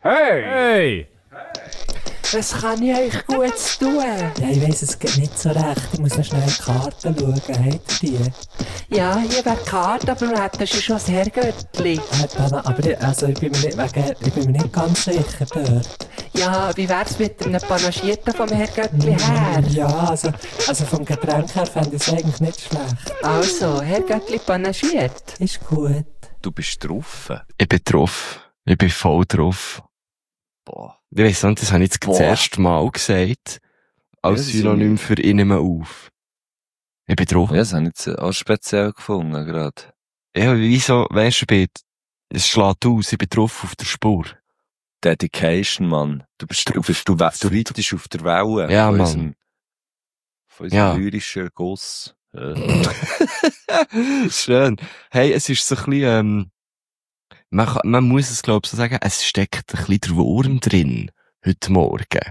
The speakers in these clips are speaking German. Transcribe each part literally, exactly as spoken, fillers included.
Hey! Hey! Was kann ich euch Gutes tun? Ja, ich weiss, es geht nicht so recht. Ich muss noch schnell in die Karten schauen. Habt ihr die? Ja, hier wäre die Karte, aber wir hätten schon das Herrgöttli. Äh, Dana, aber ich, also ich, bin mir nicht, wegen, ich bin mir nicht ganz sicher dort. Ja, wie wär's mit einem Panagierten vom Herrgöttli her? Ja, also, also vom Getränk her fände ich es eigentlich nicht schlecht. Also, Herrgöttli panagiert. Ist gut. Du bist drauf. Ich bin drauf. Ich bin voll drauf. Boah. Ich weiss nicht, das habe ich jetzt Boah. das erste Mal gesagt. Als Ja, das Synonym für «Ich nehme auf». Ich bin drauf. Ja, das habe ich jetzt auch speziell gefunden, gerade. Ja, wieso, weisst du, ich bin, es schlägt aus, ich bin drauf auf der Spur. Dedication, Mann. Du bist, du bist, du, du reitest auf der Welle. Ja, von Mann. Unserem, von unserem Ja. lyrischen Guss. Äh. Schön. Hey, es ist so ein bisschen, ähm, man, kann, man muss es, glaub ich, so sagen, es steckt ein bisschen der Wurm drin, heute Morgen.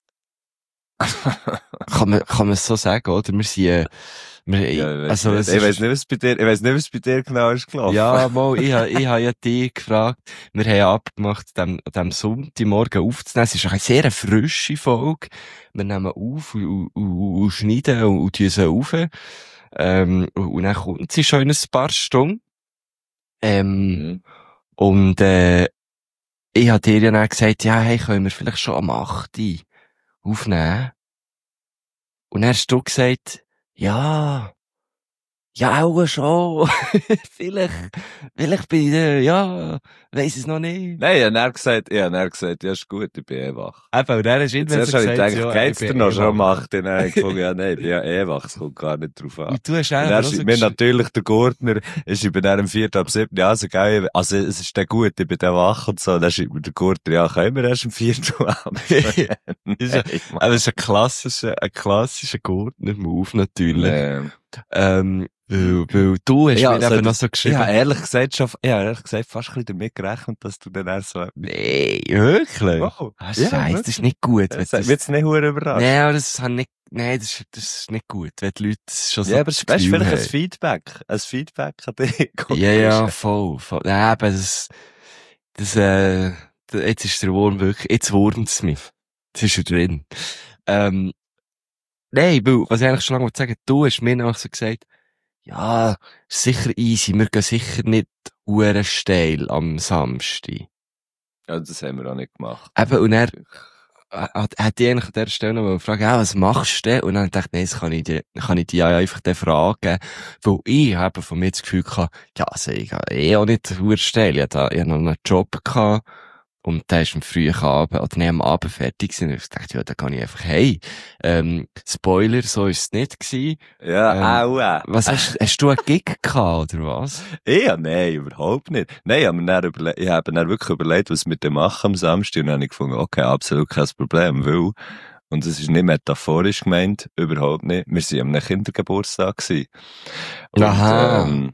kann man, kann man es so sagen, oder? Wir sind, äh, wir, Ja, ich weiss also, nicht. es ich ist- weiss nicht, was bei dir, ich weiss nicht, was bei dir genau ist gelaufen. Ja, mal, ich ha, ich ha ja dich gefragt. Wir haben ja abgemacht, an dem, an dem Sonntagmorgen aufzunehmen. Es ist eine sehr frische Folge. Wir nehmen auf und, und, und, und schneiden und, und tun sie auf. Ähm, und, und dann kommt sie schon in ein paar Stunden. Ähm, Mhm. und, äh, ich hab dir ja dann gesagt, ja, hey, können wir vielleicht schon am acht aufnehmen? Und dann hast du gesagt, ja, ja, auch schon. vielleicht, vielleicht bin ich, äh, ja, weiss es noch nicht. Nein, ich habe dann gesagt, ich habe dann gesagt, ja, ist gut, ich bin eh wach. Eben, und dann hast du irgendwann Zuerst habe ich gesagt, gedacht, ja, geht's ich dir bin noch eh schon am wach. acht? Dann habe ich gefunden, ja, nein, ich bin ja eh wach, es kommt gar nicht drauf an. Und du hast Und einfach dann noch so schreibt mir gesch- natürlich der Gurtner, ist über dann am vierten ab siebten ja, also geil, also es ist dann gut, ich bin dann wach und so, dann schreibt mir der Gurtner, ja, können wir erst am vierten ab? Ist ja- Nein, Mann. Aber es ist ein klassischer, ein klassischer Gurtner-Move, natürlich. Ähm, Ähm, weil, weil du hast ja, mir also eben noch das- so ich geschrieben. habe ehrlich gesagt schon, ich habe ehrlich gesagt fast ein bisschen damit gerechnet, dass du dann erst so, Nee, wirklich? wow, Was ja, Scheiße, das ist nicht gut. wenn das das- hat mich jetzt nicht hure überrascht. Nee, aber das hat nicht, nee, das ist, das ist nicht gut, wenn die Leute das schon so Ja, aber das weißt du, Gefühl vielleicht ein haben. Feedback, ein Feedback an dich. Ja, ja, voll, voll. Ja, aber das, das, äh, da- jetzt ist der Wurm wirklich, jetzt wurmt's mich. Jetzt ist er drin. Ähm, nein, weil, was ich eigentlich schon lange wollte sagen, du hast mir noch so gesagt, ja, sicher easy, wir gehen sicher nicht hure steil am Samstag. Ja, das haben wir auch nicht gemacht. Eben, und er hat, hat die eigentlich an der Stelle noch gefragt, ja, was machst du denn? Und dann dachte ich, nee, das kann ich dir, kann ich dir ja einfach dann fragen. Weil ich habe von mir das Gefühl gehabt, ja, also ich habe eh auch nicht hure steil. Ich hatte, ich hatte noch einen Job gehabt. Und der ist am frühen Abend, oder nee, am Abend fertig gewesen. Und ich dachte, ja, da kann ich einfach, hey, ähm, Spoiler, so ist es nicht gewesen. Ja, Ähm, auch. Äh. Was hast, hast du einen Gig gehabt, oder was? Ja, nein, überhaupt nicht. Nein, ich habe mir dann, überle ich habe dann wirklich überlegt, was wir denn machen am Samstag. Und dann habe ich gefunden, okay, absolut kein Problem, weil, und das ist nicht metaphorisch gemeint, überhaupt nicht. Wir waren am Kindergeburtstag gewesen. Und, Aha. ähm,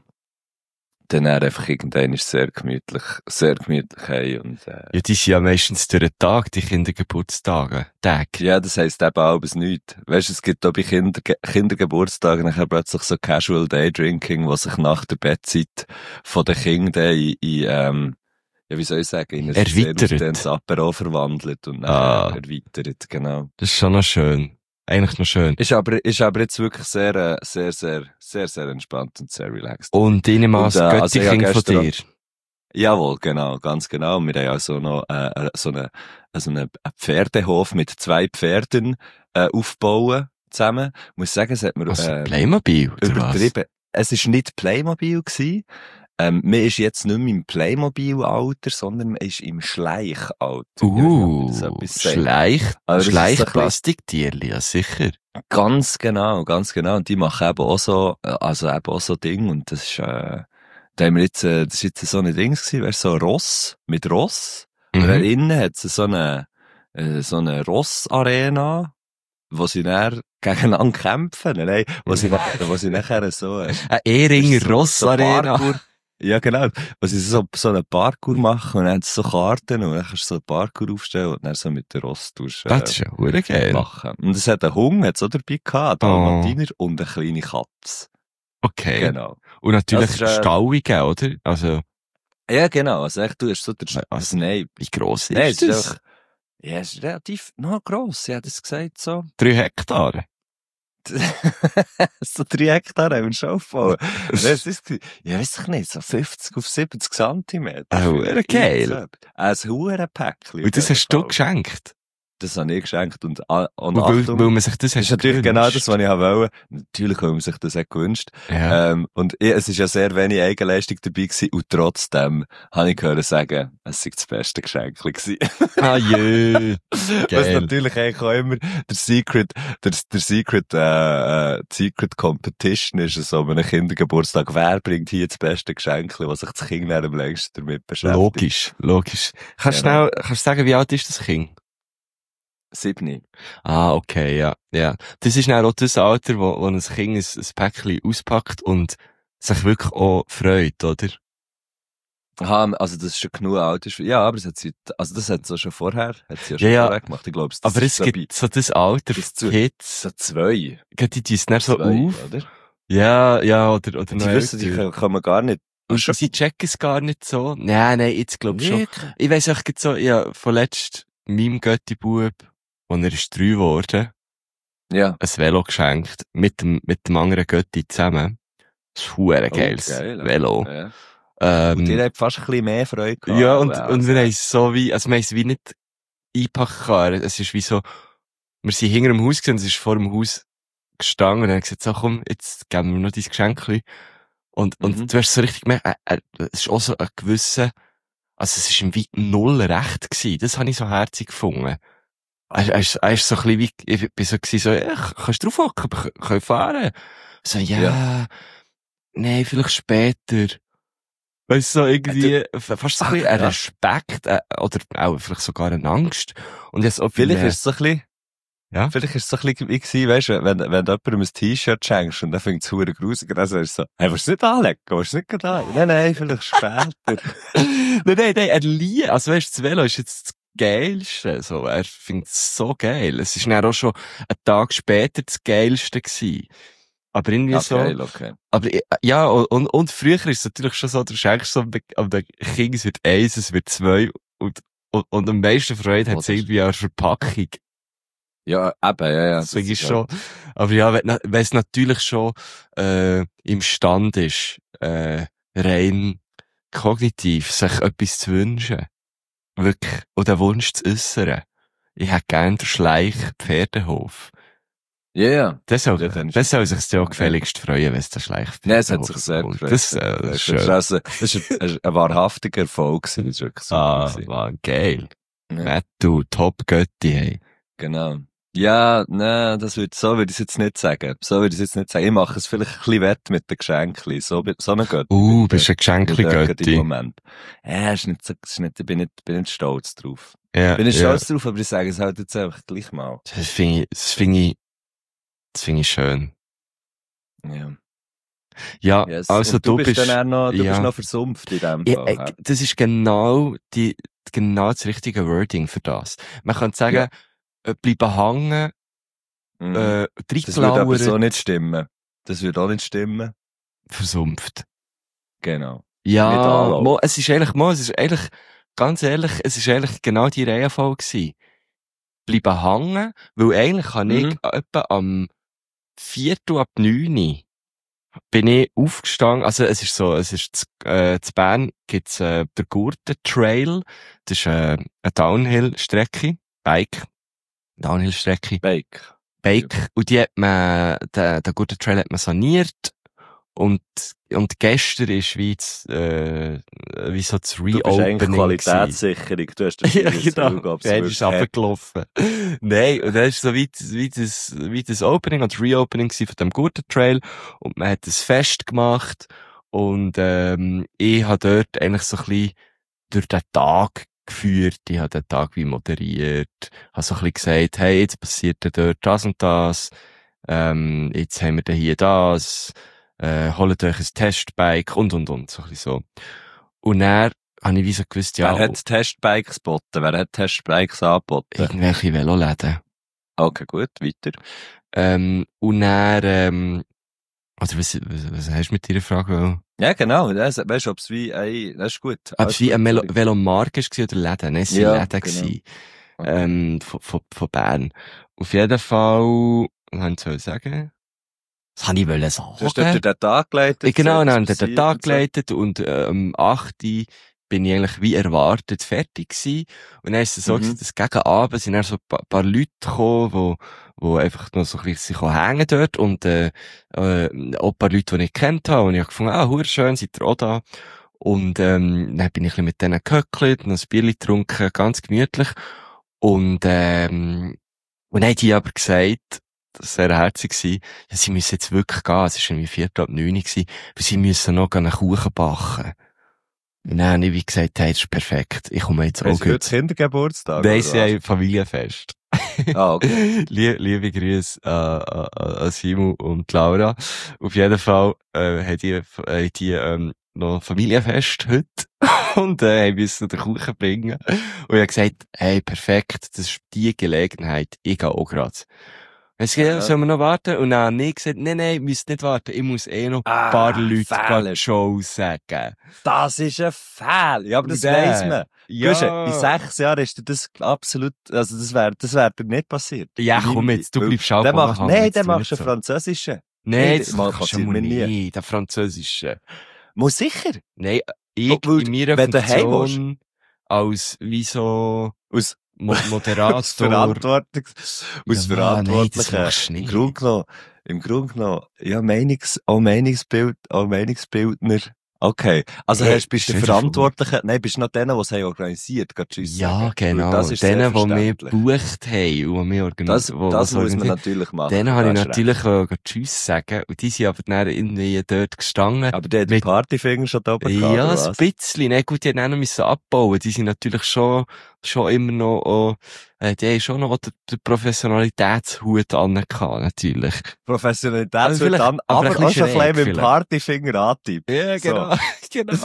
dann einfach irgendwann ist sehr gemütlich, sehr gemütlich hey, und, äh, Ja, die sind ja meistens durch den Tag, die Kindergeburtstage. Tag. ja, das heisst eben auch bis nichts. Weißt du, es gibt auch bei Kinderge Kindergeburtstagen nachher plötzlich so Casual Day Drinking, was sich nach der Bettzeit von den Kindern in, in ähm, ja, wie soll ich sagen, in ein Erweitert. sehr ausgedehntes Apero verwandelt und nachher Ah. erweitert, genau. Das ist schon noch schön. Eigentlich noch schön. Ist aber, ist aber jetzt wirklich sehr, äh, sehr, sehr, sehr, sehr entspannt und sehr relaxed. Und ich nehme an, Und, das äh, also ich Göttiking habe von gestern- dir. Jawohl, genau, ganz genau. Wir haben also noch äh, äh, so einen so eine Pferdehof mit zwei Pferden äh, aufbauen zusammen. Ich muss sagen, es hat mir Also äh, Playmobil, oder was? übertrieben. Es ist nicht Playmobil gewesen. Ähm, man ist jetzt nicht mehr im Playmobil-Alter, sondern man ist im Schleichalter. Ich weiß nicht, ob Uh, ihr das etwas sagt. Schleich, Aber das ist so ein bisschen- Schleichplastiktierli, ja sicher. Ganz genau, ganz genau. Und die machen eben auch so, äh, also eben auch so Ding. Und das ist, äh, da haben wir jetzt, äh, das ist jetzt so ein Ding gewesen, weißt du, so ein Ross, mit Ross. Und da Mhm. innen hat es so eine, äh, so eine Ross-Arena, wo sie dann gegeneinander kämpfen, nein, wo sie, wo sie nachher so, äh, Ein Ehringer so- so Rossarena. Parkour- Ja, genau. Wo sie so, so einen Parkour machen und dann haben sie so Karten und dann kannst du so einen Parkour aufstellen und dann so mit der Ross durch, äh, Das ist ja hure geil. machen. Und es hat einen Hund, hat es auch dabei gehabt, einen Dalmatiner und eine kleine Katze. Okay. Genau. Und natürlich Das ist, äh, Stallungen, oder? Also, Ja, genau. Also echt, du hast so der, Also, also, nein. Wie gross ist Nein, es ist das? einfach, ja, es ist relativ, noch gross. Ich hätte es gesagt, so. Drei Hektare. so drei Hektar haben wir schon aufgebaut. Das ist, ja, weiss ich nicht, so fünfzig auf siebzig Zentimeter. Oh, Vielleicht geil. so. Ein Hurenpäckchen. Und das hast du geschenkt? Das habe ich geschenkt. Und, und Weil, Achtung, weil man sich das das hat ist natürlich gewünscht. genau das, was ich wollte. Natürlich, weil man sich das hat gewünscht. Ja. Ähm, und ich, es ist ja sehr wenig Eigenleistung dabei gewesen. Und trotzdem habe ich gehört sagen, es sei das beste Geschenk gewesen. Ah, jö. Was Geil. natürlich eigentlich auch immer der Secret, der, der Secret, äh, äh, Secret Competition ist, so, an einem Kindergeburtstag, wer bringt hier das beste Geschenk, was sich das Kind dann am längsten damit beschäftigt. Logisch, logisch. Kannst du Genau. schnell, kannst du sagen, wie alt ist das Kind? Siebni. Ah, okay, ja, ja. Das ist dann auch das Alter, wo, wo ein Kind ein, ein Päckchen auspackt und sich wirklich auch freut, oder? Aha, also das ist schon genug alt. Ist, ja, aber es hat sie, also das hat sie schon vorher, hat sie ja schon Ja, ja. vorher gemacht. Ich glaube, das Aber ist es so gibt so das Alter bis für zu- Kids, so zwei. die die es dann so zwei, auf. oder? Ja, ja, oder, oder Die noch wissen, die älter. können, können gar nicht. Und sie checken es gar nicht so. Nein, nein, jetzt glaub ich schon. Wirklich? Ich weiss auch so, ja, vorletzt meinem Götti-Bub, als er ist drei geworden, Ja. ein Velo geschenkt, mit dem, mit dem anderen Götti zusammen. Das ist huere Oh, geiles geil. Velo. Ja. Ähm, Und ihr habt fast ein bisschen mehr Freude gehabt. ja, und, Wow, und wir haben es so wie, also wir haben es wie nicht einpacken können. Es ist wie so, wir sind hinter dem Haus gewesen, es ist vor dem Haus gestanden und dann haben gesagt, so komm, jetzt geben wir noch dein Geschenkchen. Und, und Mhm. du hast so richtig gemerkt, äh, äh, es ist auch so ein gewisser, also es ist ihm wie null recht gewesen. Das habe ich so herzig gefunden. Er, er, ist, er ist so ein bisschen wie, ich bin so gewesen, so, ja, kannst du drauf hocken, wir können fahren. So, ja, Ja. nee, vielleicht später. Weißt du, so irgendwie, fast so ein bisschen ein ja. Respekt, äh, oder auch vielleicht sogar eine Angst. Und jetzt auch Vielleicht ist es so ein bisschen, ja. vielleicht ist es so ein bisschen wie gewesen, weißt du, wenn, wenn du jemandem ein T-Shirt schenkst und dann fängt es verdammt grusig an, dann sagst du so, hey, willst du nicht anlegen? Willst du nicht gerade an? Nein, nein, vielleicht später. nein, nein, nein, er liebt, also weißt du, das Velo ist jetzt das Geilste, so, er findet es so geil. Es ist dann auch schon einen Tag später das Geilste gewesen. Aber irgendwie Ja, so, geil, okay. aber, äh, ja, und, und früher ist es natürlich schon so, du schenkst so, am am Kind, es wird eins, es wird zwei, und, und, und am meisten Freude hat es Oder? irgendwie an der Verpackung. Ja, eben, ja, ja. Deswegen das ist schon, aber ja, wenn, wenn es natürlich schon, äh, im Stand ist, äh, rein kognitiv, sich etwas zu wünschen. Wirklich. Und den Wunsch zu äußern. Ich hätte gern den Schleich Pferdehof. Ja, ja. Das soll, Ja, dann ist- das soll sich ja gefälligst freuen, wenn es der Schleich Nein, es Pferdehof hat sich sehr kommt. gefreut. Das, äh, das ist schön. Das ist, also, das ist ein, ein wahrhaftiger Erfolg gewesen. Das ist wirklich super Ah, gewesen. war geil. Ja. Matt, du, top Götti, hey. Genau. Ja, nein, das würde, so würde ich es jetzt nicht sagen. So würde ich es jetzt nicht sagen. Ich mache es vielleicht ein bisschen wett mit den Geschenkchen. So, so eine Götti. Uh, Mit bist du ein Geschenkli der- mit der Götti. im Moment. Ja, ist nicht so, ist nicht, ich bin nicht, bin nicht stolz drauf. Ja, Bin ich ja. stolz drauf, aber ich sage es halt jetzt einfach gleich mal. Das finde ich, das finde ich, das finde ich schön. Ja. Ja, Yes. also Und du, du bist bist, dann auch noch, du ja. bist noch versumpft in dem Ja, Fall. äh, hä? das ist genau die, genau das richtige Wording für das. Man könnte sagen, Ja. äh, bleiben hängen, Mhm. äh, Das würde aber so reingelauert, nicht stimmen. Das würde auch nicht stimmen. versumpft. Genau. Nicht Ja, anlaufen. mo, es ist eigentlich, mo, es ist eigentlich, ganz ehrlich, es ist eigentlich genau die Reihenfolge gewesen. Bleiben hängen, weil eigentlich kann Mhm. ich etwa am Viertel ab neun bin ich aufgestanden, also es ist so, es ist, z- äh, zu Bern gibt's, äh, der Gurten Trail, das ist, äh, eine Downhill-Strecke, Bike, Downhill-Strecke, Bake. Bike, und die hat man, den, den Gurten Trail hat man saniert, und, und gestern ist wie, das, äh, wie so das Du bist eigentlich Reopening gewesen. Qualitätssicherung. Du hast das Ja, Gefühl, genau. ob es Ja, wirklich ist hat. runtergelaufen. Nein, und das ist so wie, wie das, wie das Opening und das Reopening gewesen von dem Gurtentrail. Und man hat ein Fest gemacht. Und, ähm, ich habe dort eigentlich so ein bisschen durch den Tag geführt. Ich habe den Tag wie moderiert. Habe so ein bisschen gesagt, hey, jetzt passiert da dort das und das. Ähm, jetzt haben wir da hier das. Äh, holt euch ein Testbike und, und, und. So ein bisschen so. Und dann habe ich wie so gewusst, ja, Wer hat Testbikes geboten? Wer hat Testbikes angeboten? irgendwelche Veloläden. Okay, gut, weiter. Ähm, und dann, ähm, oder was, was, was hast du mit deiner Frage? Ja, genau. Das, weißt du, ob es wie, ey, das ist gut. Ob es wie ein Melo- sorry. Velomarkt war oder Läden? Nein, es waren Ja, Läden genau. gewesen, Okay. ähm, von, von, von Bern. Auf jeden Fall, was soll ich sagen? Was habe ich wollen sagen? Du hast dort den Tag geleitet. Ich genau, gesagt, dann was haben wir den passiert Tag und so. geleitet und äh, am acht bin ich eigentlich wie erwartet fertig gewesen. Und dann ist es so Mhm. gewesen, dass gegen Abend sind dann so ein paar, paar Leute gekommen, wo, wo einfach noch so ein bisschen sich hängen dort und äh, äh, auch ein paar Leute, die ich kennt habe. Und ich habe gefunden, ah, hure schön, seid ihr auch da? Und ähm, dann bin ich ein bisschen mit denen gehöckelt, noch ein Bier getrunken, ganz gemütlich. Und ähm, und dann haben die aber gesagt, das war sehr herzig gewesen, ja, sie müssen jetzt wirklich gehen, es war irgendwie viertel ab neun gewesen, weil sie müssen noch einen Kuchen backen. Und dann habe ich wie gesagt, hey, das ist perfekt, ich komme jetzt Haben auch Sie heute gut. Kindergeburtstag? Nein, oder sie haben Familienfest. Ah, okay. Lie liebe Grüße an, an, an Simon und Laura. Auf jeden Fall äh, haben die, äh, die ähm, noch Familienfest heute und äh, haben müssen den Kuchen bringen. Und ich habe gesagt, hey, perfekt, das ist die Gelegenheit, ich gehe auch gerade. Dann haben sie gesagt, Ja. sollen wir noch warten? Und dann habe ich gesagt, nein, nein, ihr müsst nicht warten, ich muss eh noch ein Ah, paar Leute Fehler. die Show sagen. Das ist ein Fehler. Ja, aber das Und dann- weiss man. Ja. Ja. In sechs Jahren ist dir das absolut, also das wäre, das wäre dir nicht passiert. Ja, komm jetzt, du Weil bleibst auch der macht, hängen, nein, jetzt der tu macht nicht schon so. Französischen. Nein, Hey, das mal kannst du passiert mal mir nie. nie, der Französische. Muss sicher. Nein, ich Oh, weil in meiner wenn du heim Funktion als wie so Aus, Mo aus Moderator. Verantwortung, aus Ja, nein, das Verantwortlichen. machst du Im nicht. Grunde genommen, im Grunde genommen, ja, Meinungs, auch Meinungsbild, auch Meinungsbildner. Okay. Also, Hey, hast, bist du stell der dir vor. Verantwortliche, nein, bist du noch denen, die es haben organisiert, gerade Tschüss Ja, sagen. Weil genau. Das ist sehr Denen, die mich verständlich. gebucht haben und die mich organisiert Das, wo, das was muss man organisiert. natürlich machen. Denen habe ich da hast du natürlich wollen Tschüss sagen und die sind aber dann irgendwie dort gestanden. recht. Aber der hat den mit- Partyfinger schon da oben gehabt, Ja, oder ein was? bisschen. Ne, gut, die haben auch noch müssen abbauen. Die sind natürlich schon, schon immer noch, auch, äh, die haben schon noch den, den Professionalitätshut angehabt, natürlich. Professionalität Also wird vielleicht- dann, aber aber ein auch bisschen schon ein bisschen schräg mit dem vielleicht. Partyfinger antippt. Ja, So. genau. genau.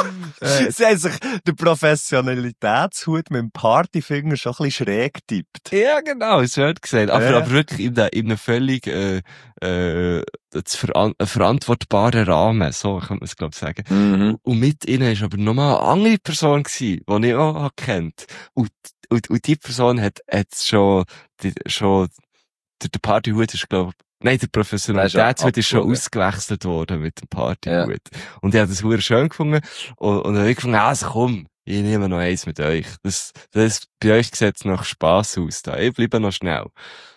äh, Sie haben sich den Professionalitätshut mit dem Partyfinger schon ein bisschen schräg getippt. ja, genau, es wird gesagt. Aber, Ja. aber wirklich in, der, in einem völlig, äh, äh, zu veran verantwortbaren Rahmen. So könnte man es, glaube ich, sagen. Mhm. Und mit ihnen ist aber nochmal eine andere Person gewesen, die ich auch kennt. Und, und, und die Person hat, hat schon, die, schon, der, der Partyhut ist, glaube ich, nein, der Professionalitätshut ist schon abgeflogen. ausgewechselt worden mit dem Partyhut. Und ich habe das sehr schön gefunden. Und, und dann habe ich gefunden, also komm, ich nehme noch eins mit euch. Das, das, bei euch sieht es nach Spass aus da. Ich bleibe noch schnell.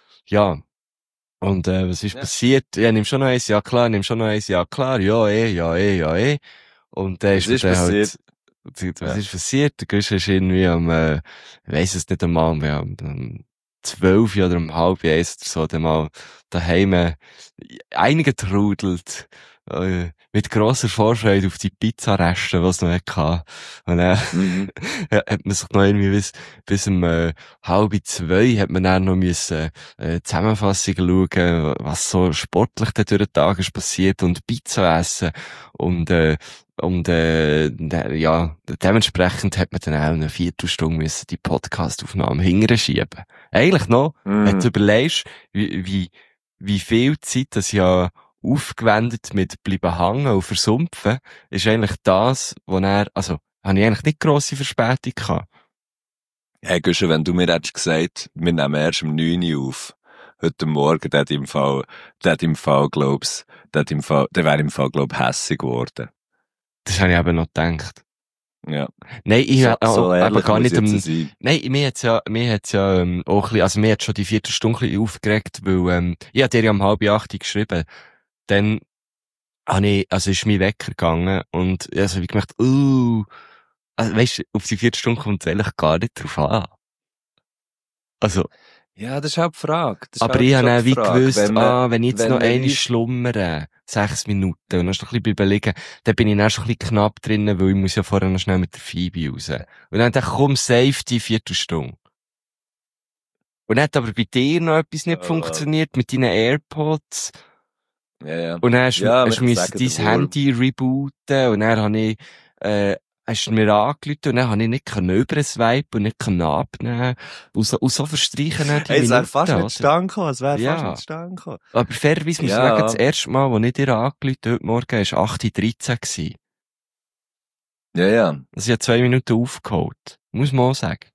Ja. Und, äh, was ist Ja. passiert? Ja, nimm schon noch eins, ja klar, nimm schon noch eins, ja klar, ja eh, ja eh, ja eh. Und dann Was ist, ist mir dann passiert? halt, was Ja. ist passiert? Der Gusch ist irgendwie am, äh, ich weiss es nicht einmal, wir haben um zwölf oder um halb eins oder so, dann mal daheim, äh, eingetrudelt, äh, mit grosser Vorfreude auf die Pizzareste, die es noch hatte. Und dann, Mhm. ja, hat man sich noch irgendwie bis, bis um, äh, halb zwei hat man dann noch müssen, äh, Zusammenfassungen schauen, was so sportlich da durch den Tag ist passiert und Pizza essen und, äh, und, äh, de- ja, dementsprechend hat man dann auch eine Viertelstunde müssen die Podcast-Aufnahme hinterher schieben. Eigentlich noch, wenn du Mhm. überlegst, wie, wie, wie viel Zeit das ja aufgewendet mit bleiben hängen und versumpfen, ist eigentlich das, wo er, also, habe ich eigentlich nicht grosse Verspätung gehabt. Hey, Guschen, wenn du mir hättest gesagt, wir nehmen erst um neun Uhr auf, heute Morgen, der hat im Fall, der hat im Fall, glaub's, der hat im Fall, der wäre im Fall, glaub, hässig geworden. Das habe ich eben noch gedacht. Ja. Nein, ich so, habe so aber ehrlich gar muss nicht ich am, jetzt sein. nein, mir hat's ja, mir hat's ja, ähm, auch ein bisschen, also mir hat schon die Viertelstunde ein bisschen aufgeregt, weil, ähm, ich hatte dir ja um halb acht geschrieben. Dann habe ich, also ist mein Wecker gegangen und, also, hab ich gedacht, uh, also, weisst du, auf die Viertelstunde kommt es eigentlich gar nicht drauf an. Also, Ja, das ist halt die Frage. Das ist aber halt ich schon habe die wie Frage. gewusst, Wenn man- ah, wenn ich jetzt wenn noch man eine weiss- schlummere, sechs Minuten, und dann ist noch ein bisschen überlegen, dann bin ich dann schon ein bisschen knapp drinnen, weil ich muss ja vorher noch schnell mit der Phoebe raus. Und dann dachte ich, komm, safe die Viertelstunde. Und dann hat aber bei dir noch etwas nicht Äh. funktioniert, mit deinen AirPods. Ja, ja. Und dann hast, Ja, hast du wir müssen sagen dein den Wurm. Handy rebooten, und dann habe ich, äh, hast du mir angerufen und dann habe ich nicht können über ein Swipe und nicht können abnehmen. Und so, und so verstreichen dann die Ey, es wäre Minuten, fast nicht oder? zustande gekommen, es wäre Ja. fast nicht zustande gekommen. Aber fairerweise muss ich Ja. sagen, das erste Mal, als ich dir angerufen habe, heute Morgen, war acht Uhr dreizehn gewesen. Ja, ja. Also ich habe zwei Minuten aufgeholt. Muss man auch sagen.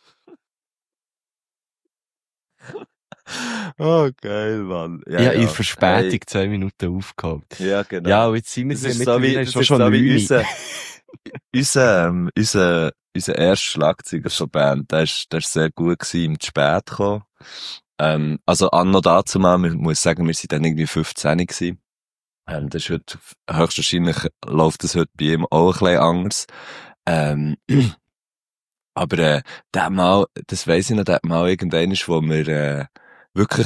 Oh, geil, Mann. Ja, ich habe ja. in Verspätung Hey. zwei Minuten aufgeholt. Ja, genau. Ja, und jetzt sind wir Das ja ist so wie, mittlerweile das schon ist schon so wie neun. unser, unser, ähm, unser, unser erster Schlagzeuger von Band, der ist, der ist sehr gut gewesen, im Spät gekommen. Ähm, also, anno dazu mal, ich muss sagen, wir sind dann irgendwie fünfzehn gewesen. Ähm, das ist heute, höchstwahrscheinlich läuft das heute bei ihm auch ein bisschen anders. Ähm, aber, äh, der mal, das weiss ich noch, der mal irgendwann ist, wo wir, äh, wirklich,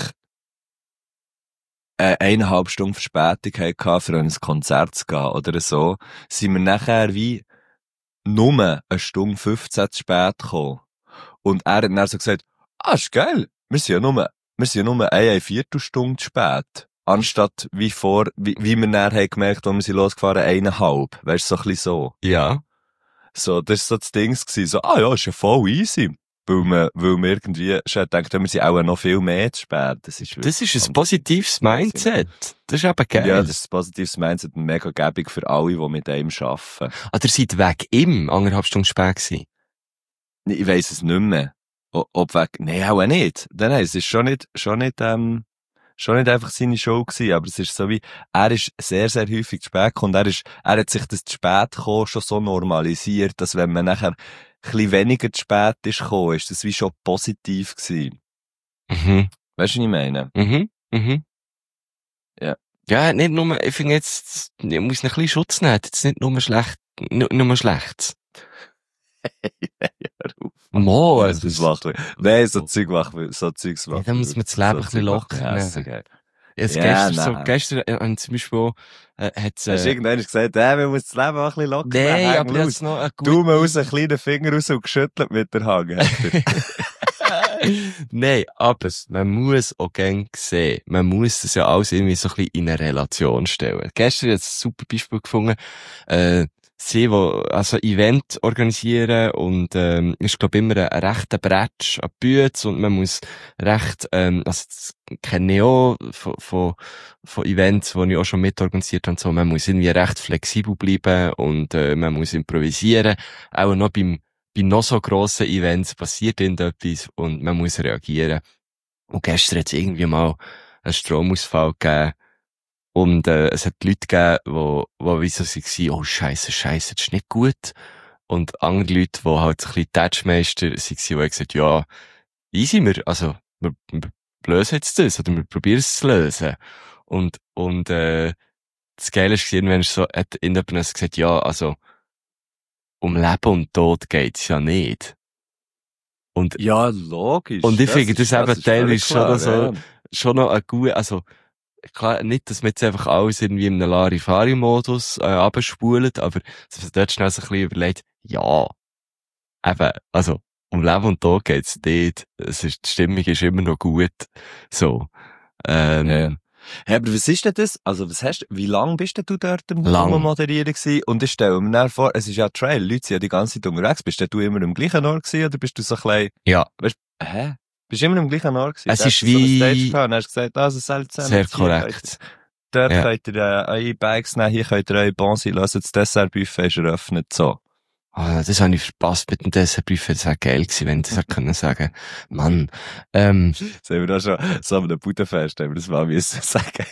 äh, eineinhalb Stunden Verspätung hatten, für ein Konzert zu gehen, oder so, sind wir nachher wie nur eine Stunde fünfzehn zu spät gekommen. Und er hat dann so gesagt, ah, ist geil, wir sind ja nur, wir sind ja nur eine, eine Viertelstunde zu spät. Anstatt wie vor, wie, wie wir dann haben gemerkt, als wir sind losgefahren, eineinhalb. Weißt du, so ein bisschen so. Ja. So, das war so das Ding gewesen, so, ah ja, ist ja voll easy. Weil man, weil man irgendwie schon denkt, wir sind auch noch viel mehr zu spät. Das ist, Das ist ein positives Mindset. Das ist eben geil. Ja, das ist ein positives Mindset und mega gäbig für alle, die mit einem arbeiten. Ah, ihr seid weg im anderthalb Stunden spät gewesen. Ich weiss es nicht mehr. O- Ob weg, nee, auch nicht. Nein, nein, es ist schon nicht, schon nicht, ähm, schon nicht einfach seine Show gewesen, aber es ist so wie, er ist sehr, sehr häufig zu spät gekommen und er ist, er hat sich das zu spät kommen schon so normalisiert, dass wenn man nachher ein bisschen weniger zu spät ist gekommen, ist das wie schon positiv gewesen. Mhm. Weißt du, was ich meine? Mhm. Mhm. Ja. Ja, nicht nur, ich finde jetzt, ich muss ein bisschen Schutz nehmen. Jetzt nicht nur schlecht, nur, nur schlecht. Hör auf. Mo, Das also, ist macht mich. Nein, so Zeug macht mich, so Zeugs macht ja, dann muss man das Leben ein bisschen locker nehmen. nehmen. Jetzt Ja, gestern so, nein. gestern, äh, haben zum Beispiel auch, äh, hat's, Hast du äh, irgendwann gesagt, äh, man muss das Leben auch ein bisschen locker nein, nehmen, aber häng jetzt noch eine Du gute, mal raus, einen kleinen Finger raus und geschüttelt mit der Hand. nein, aber man muss auch gern sehen. Man muss das ja alles irgendwie so ein bisschen in eine Relation stellen. Gestern hat es ein super Beispiel gefunden, äh, sie, wo, also Event organisieren und, ähm, ist, glaub immer ein, ein rechter Bretsch an die Bühne und man muss recht, ähm, also, das kenne ich auch von, von, von Events, die ich auch schon mitorganisiert habe, so, man muss irgendwie recht flexibel bleiben und, äh, man muss improvisieren. Auch noch beim, bei noch so grossen Events passiert irgendetwas und man muss reagieren. Und gestern hat es irgendwie mal einen Stromausfall gegeben. Und, äh, es hat Leute gegeben, wo, wo wie so waren, oh, scheisse, scheisse, das ist nicht gut. Und andere Leute, die halt so ein bisschen Touchmeister waren, die haben gesagt, ja, easy, wir, also, wir, wir lösen jetzt das, oder wir probieren es zu lösen. Und, und, äh, das Geile ist, wenn so, hat irgendjemand gesagt, ja, also, um Leben und Tod geht's ja nicht. Und, Ja, logisch. und ich finde ist- das eben ist teilweise völlig schon klar, noch so, ja. schon noch ein gut, also, klar, nicht, dass man jetzt einfach alles irgendwie in einem Larifari-Modus, äh, abspult, aber, dass man dort schnell so ein bisschen überlegt, ja, eben, also, um Leben und Tod geht's nicht. Es ist, die Stimmung ist immer noch gut. So, ähm, Ja. Hey, aber was ist denn das? Also, was hast du, wie lang bist denn du dort am Lang. Moderieren gewesen? Und ich stelle mir dann vor, es ist ja Trail, Leute sind ja die ganze Zeit unterwegs. Bist denn du immer am gleichen Ort gewesen, oder bist du so klein, ja, weißt, hä? Bist du immer am gleichen Ort gewesen? Es Da ist hast du so eine wie- Stage gehabt und hast gesagt, also, Seltsam. sehr korrekt. Dort Ja. könnt ihr, äh, eure Bikes nehmen, hier könnt ihr eure Bonsi lassen, das Dessertbuffet ist eröffnet, so. Ah, das habe ich verpasst mit dem Dessertbrief. Das wäre geil gewesen, wenn ich das hätte können sagen. Mann, ähm, Das haben wir da schon, so am Budenfest haben wir das mal müssen sagen.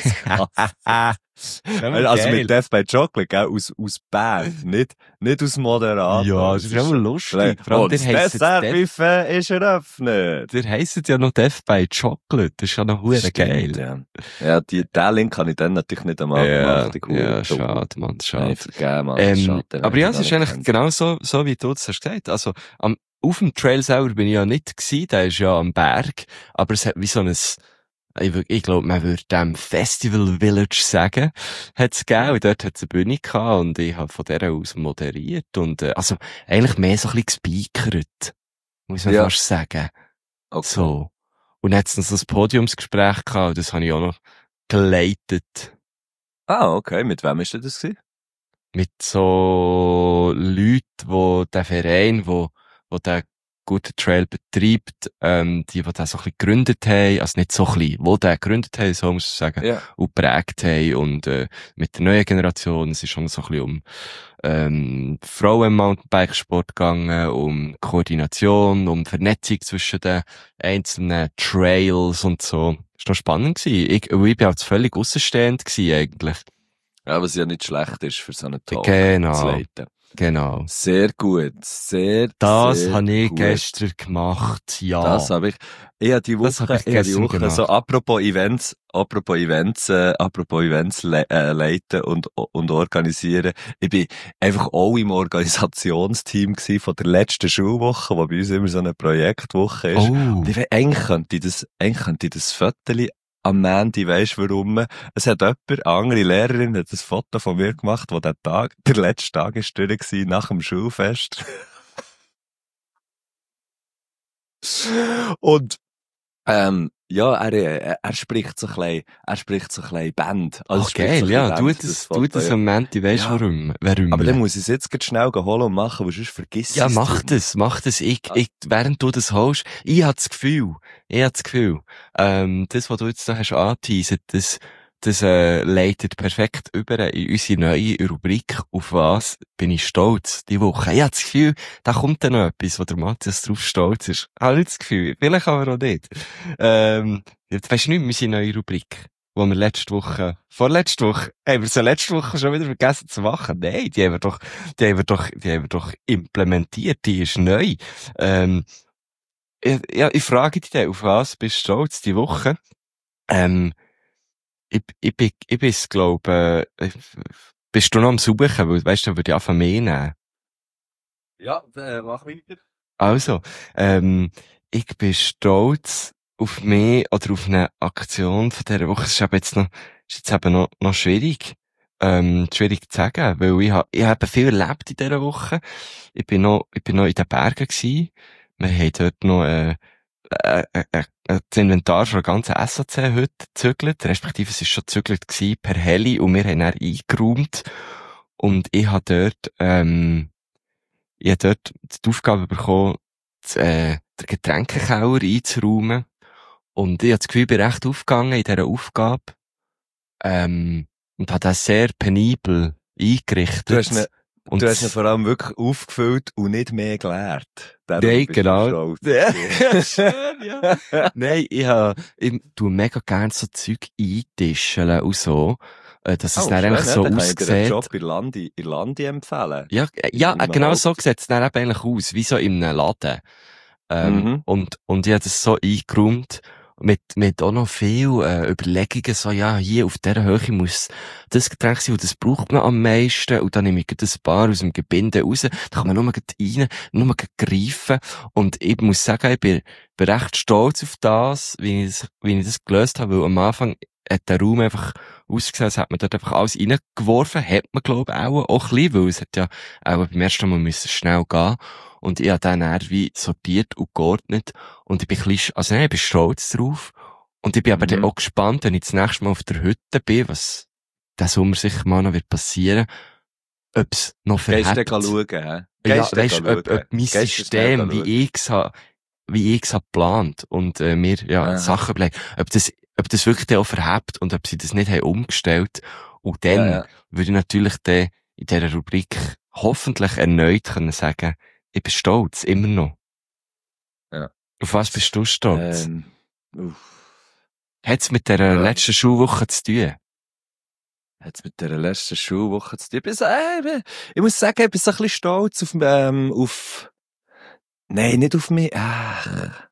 Also mit Death by Chocolate, gell, aus, aus Band, nicht, nicht aus Moderator. ja, das ist auch lustig. Vor allem, Und das der heisst jetzt Death, Dessertbuffet ist eröffnet. der heisst ja noch Death by Chocolate. Das ist ja noch hure geil. Stimmt, Ja, ja die, den Link kann ich dann natürlich nicht einmal Ja, machen. die ja, Kuh- schade, Mann, schade. Nein, vergeben, Mann. Ähm, Schade, den aber hätte ja, ich es ist gar nicht eigentlich gekannt. genau so, so wie du das hast gesagt. Also, am, auf dem Trail selber bin ich ja nicht gewesen, der ist ja am Berg, aber es hat wie so ein, ich, wür- ich glaube, man würde dem Festival Village sagen, hat's gegeben, und dort hat's eine Bühne gehabt, und ich habe von der aus moderiert, und, äh, also, eigentlich mehr so ein bisschen gespeakert, muss man Ja. fast sagen. Okay. So. Und dann hat's noch so ein Podiumsgespräch gehabt, und das habe ich auch noch geleitet. Ah, okay. Mit wem ist denn das gewesen? mit so Leuten, wo der Verein, wo, wo der gute Trail betreibt, ähm, die, die den so ein bisschen gegründet haben, also nicht so klein, wo den gegründet haben, so muss ich sagen, Ja. und geprägt haben, und, äh, mit der neuen Generation, es ist schon so ein bisschen um, ähm, Frauen im Mountainbikesport gegangen, um Koordination, um Vernetzung zwischen den einzelnen Trails und so. Das war noch spannend gewesen. Ich, und ich bin auch völlig aussenstehend gewesen, eigentlich. Ja, was ja nicht schlecht ist für so einen Talk Genau. zu leiten. Genau. Sehr gut, sehr, Das sehr habe ich gut. gestern gemacht, ja. Das habe ich, ich habe die Das Woche, habe ich ich habe die gestern Woche gemacht. so, apropos Events, apropos Events, äh, apropos Events le äh, leiten und, und organisieren. Ich bin einfach auch im Organisationsteam gewesen von der letzten Schulwoche, wo bei uns immer so eine Projektwoche ist. Oh. Und ich weiss, eigentlich könnte ich das, eigentlich könnte ich das Foto am Montag, weisst warum? Es hat jemand, eine andere Lehrerin, hat ein Foto von mir gemacht, wo der Tag, der letzte Tag ist durch gewesen, nach dem Schulfest. Und, ähm, ja, er, er, er spricht so ein bisschen, er spricht so ein bisschen Band. Also Ach, spricht geil, so ein ja, bisschen tu Band für das, Foto, tu das ja. am Montag, weisst Ja. warum? Warum? Aber dann muss ich es jetzt grad schnell holen und machen, weil sonst vergiss Ja, ich's mach drum. das, mach das. Ich, ich, während du das holst, ich hab das Gefühl, ich hab das Gefühl, ähm, das, was du jetzt da hast angeteasert, das, das, äh, leitet perfekt über in unsere neue Rubrik. Auf was bin ich stolz die Woche? Ich hab das Gefühl, da kommt dann noch etwas, wo der Matthias drauf stolz ist. Hab ich das Gefühl. Vielleicht aber auch nicht. Ähm, jetzt weisst du nicht mehr unsere neue Rubrik, wo wir letzte Woche, vorletzte Woche, haben wir so letzte Woche schon wieder vergessen zu machen. Nein, die haben wir doch, die haben wir doch, die haben wir doch implementiert, die ist neu. Ähm, ich, ja, ich frage dich dann, auf was bist du stolz die Woche? Ähm, ich, ich bin, ich bin's, glaube, äh, bist du noch am Suchen, weil, weißt du, dann würde ich einfach mehr nehmen. Ja, äh, mach weiter. Also, ähm, ich bin stolz auf mich oder auf eine Aktion von dieser Woche. Es ist aber jetzt noch, ist jetzt eben noch, noch schwierig, ähm, schwierig zu sagen, weil ich habe, ich habe viel erlebt in dieser Woche. Ich bin noch, ich bin noch in den Bergen gewesen. Wir haben dort noch, äh, äh, äh, äh, das Inventar von der ganzen S A C-Hütte gezügelt, respektive es ist schon gezügelt gewesen per Heli, und wir haben dann eingeräumt, und ich habe dort, ähm, ich habe dort die Aufgabe bekommen, das, äh, den Getränkekeller einzuräumen, und ich habe das Gefühl, ich bin recht aufgegangen in dieser Aufgabe, ähm, und habe das sehr penibel eingerichtet. Du hast ihn, und du hast ihn vor allem wirklich aufgefüllt und nicht mehr geleert. Darum Nein, bist du genau. stolz. Ja, schön, ja. Nein, ich, ha, ich tu mega gern so Zeug eintischen und so, äh, dass es Oh, dann schön, eigentlich ja, so dann kann ich dir einen aussieht. Job in Landi, in Landi empfehlen. Ja, äh, ja, In äh, einem genau Haupt- so sieht es dann eben eigentlich aus, wie so in einem Laden. Ähm, Mhm. und, und ich habe das so eingeräumt, mit, mit auch noch viel, äh, Überlegungen, so, ja, hier auf dieser Höhe muss das Getränk sein, und das braucht man am meisten, und dann nehme ich das Bar aus dem Gebinde raus, da kann man nur rein, nur greifen, und ich muss sagen, ich bin, bin recht stolz auf das, wie ich das, wie ich das gelöst habe, weil am Anfang hat der Raum einfach ausgesehen, als hätte man dort einfach alles reingeworfen, hat man, glaube ich, auch, auch ein bisschen, weil es hat ja auch beim ersten Mal müssen schnell gehen. Und ich habe dann eher wie sortiert und geordnet. Und ich bin ein bisschen, also nein, ich bin stolz drauf. Und ich bin aber Mhm. dann auch gespannt, wenn ich das nächste Mal auf der Hütte bin, was diesen Sommer sicher mal noch wird passieren, ob es noch Gehst du verhebt. dann schauen, hä? Ja, Gehst du dann weisst, schauen? ob, ob mein Gehst du schnell System, schauen? wie ich's ha, wie ich's ha geplant und, äh, mir, ja, Aha. Sachen überlegt, ob das, ob das wirklich dann auch verhebt und ob sie das nicht haben umgestellt. Und dann Ja, ja. würde ich natürlich dann in dieser Rubrik hoffentlich erneut können sagen, ich bin stolz, immer noch. Ja. Auf was bist du stolz? Ähm, uff. Hat's mit der Ja. letzten Schulwoche zu tun? Hat's mit der letzten Schulwoche zu tun? Ich, bin so, äh, ich muss sagen, ich bin so ein bisschen stolz auf, ähm, auf, nein, nicht auf mich, ach.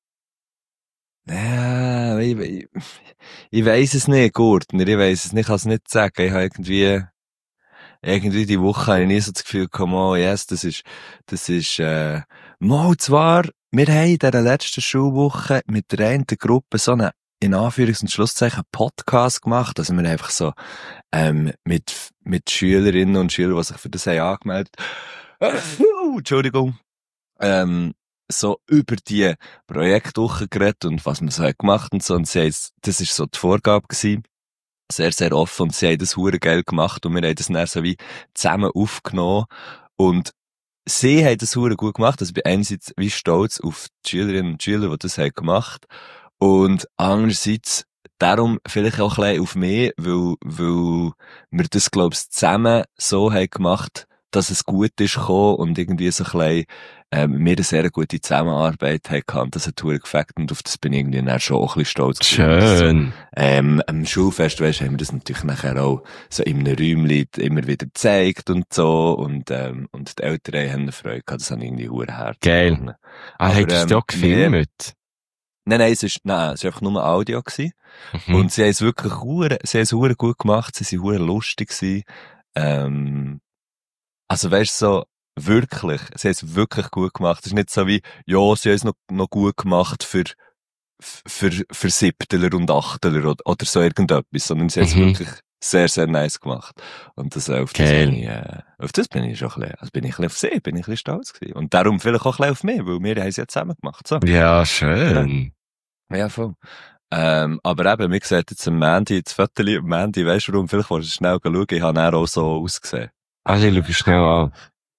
Ja, ich, ich, ich weiss es nicht, Gurtner, ich weiss es nicht, ich kann es nicht sagen. Ich habe irgendwie, irgendwie die Woche habe ich nie so das Gefühl, come on, yes, das ist, das ist, äh, mal zwar, wir haben in dieser letzten Schulwoche mit der einen Gruppe so einen, in Anführungs- und Schlusszeichen, Podcast gemacht, also wir haben einfach so, ähm, mit, mit Schülerinnen und Schülern, die sich für das haben angemeldet, Entschuldigung, ähm, so über die Projektwoche geredet und was man so hat gemacht und so, und sie haben, das ist so die Vorgabe gewesen, sehr, sehr offen und sie haben das hure geil gemacht und wir haben das dann so wie zusammen aufgenommen und sie haben das hure gut gemacht, also ich bin einerseits wie stolz auf die Schülerinnen und Schüler, die das haben gemacht und andererseits darum vielleicht auch ein bisschen auf mich, weil, weil wir das, glaub ich, zusammen so haben gemacht, dass es gut ist gekommen und irgendwie so ein bisschen, ähm, wir eine sehr gute Zusammenarbeit hatten und das hat verdammt gefällt und auf das bin ich irgendwie dann schon auch ein bisschen stolz gewesen. Schön. So, ähm, am Schulfest, weisst, haben wir das natürlich nachher auch so in einem Räumchen immer wieder gezeigt und so und, ähm, und die Eltern haben Freude gehabt, das haben irgendwie verdammt Herz. Geil. Ah, hat das ähm, doch gefilmt? Nein, nein, es ist, nein, es ist einfach nur Audio gewesen. Mhm. Und sie haben es wirklich hure, sie haben es hure gut gemacht, sie sind hure lustig gewesen. Ähm, also weißt du, so, wirklich, sie haben es wirklich gut gemacht. Es ist nicht so wie, ja, sie haben es noch, noch gut gemacht für, für, für Siebteler und Achteler oder, oder so irgendetwas, sondern sie haben es Mhm. wirklich sehr, sehr nice gemacht. Und das, auf das, Geil. bin ich, äh, auf das bin ich schon ein bisschen, also bin ich ein bisschen auf sie, bin ich ein bisschen stolz gewesen. Und darum vielleicht auch ein bisschen auf mich, weil wir haben es ja zusammen gemacht, so. Ja, schön. Ja, voll. Ähm, aber eben, mir sieht jetzt am Mandy, das Viertel am Mandy, weisst du warum? Vielleicht willst du schnell schauen, ich habe dann auch so ausgesehen. Also, ich schau schnell an.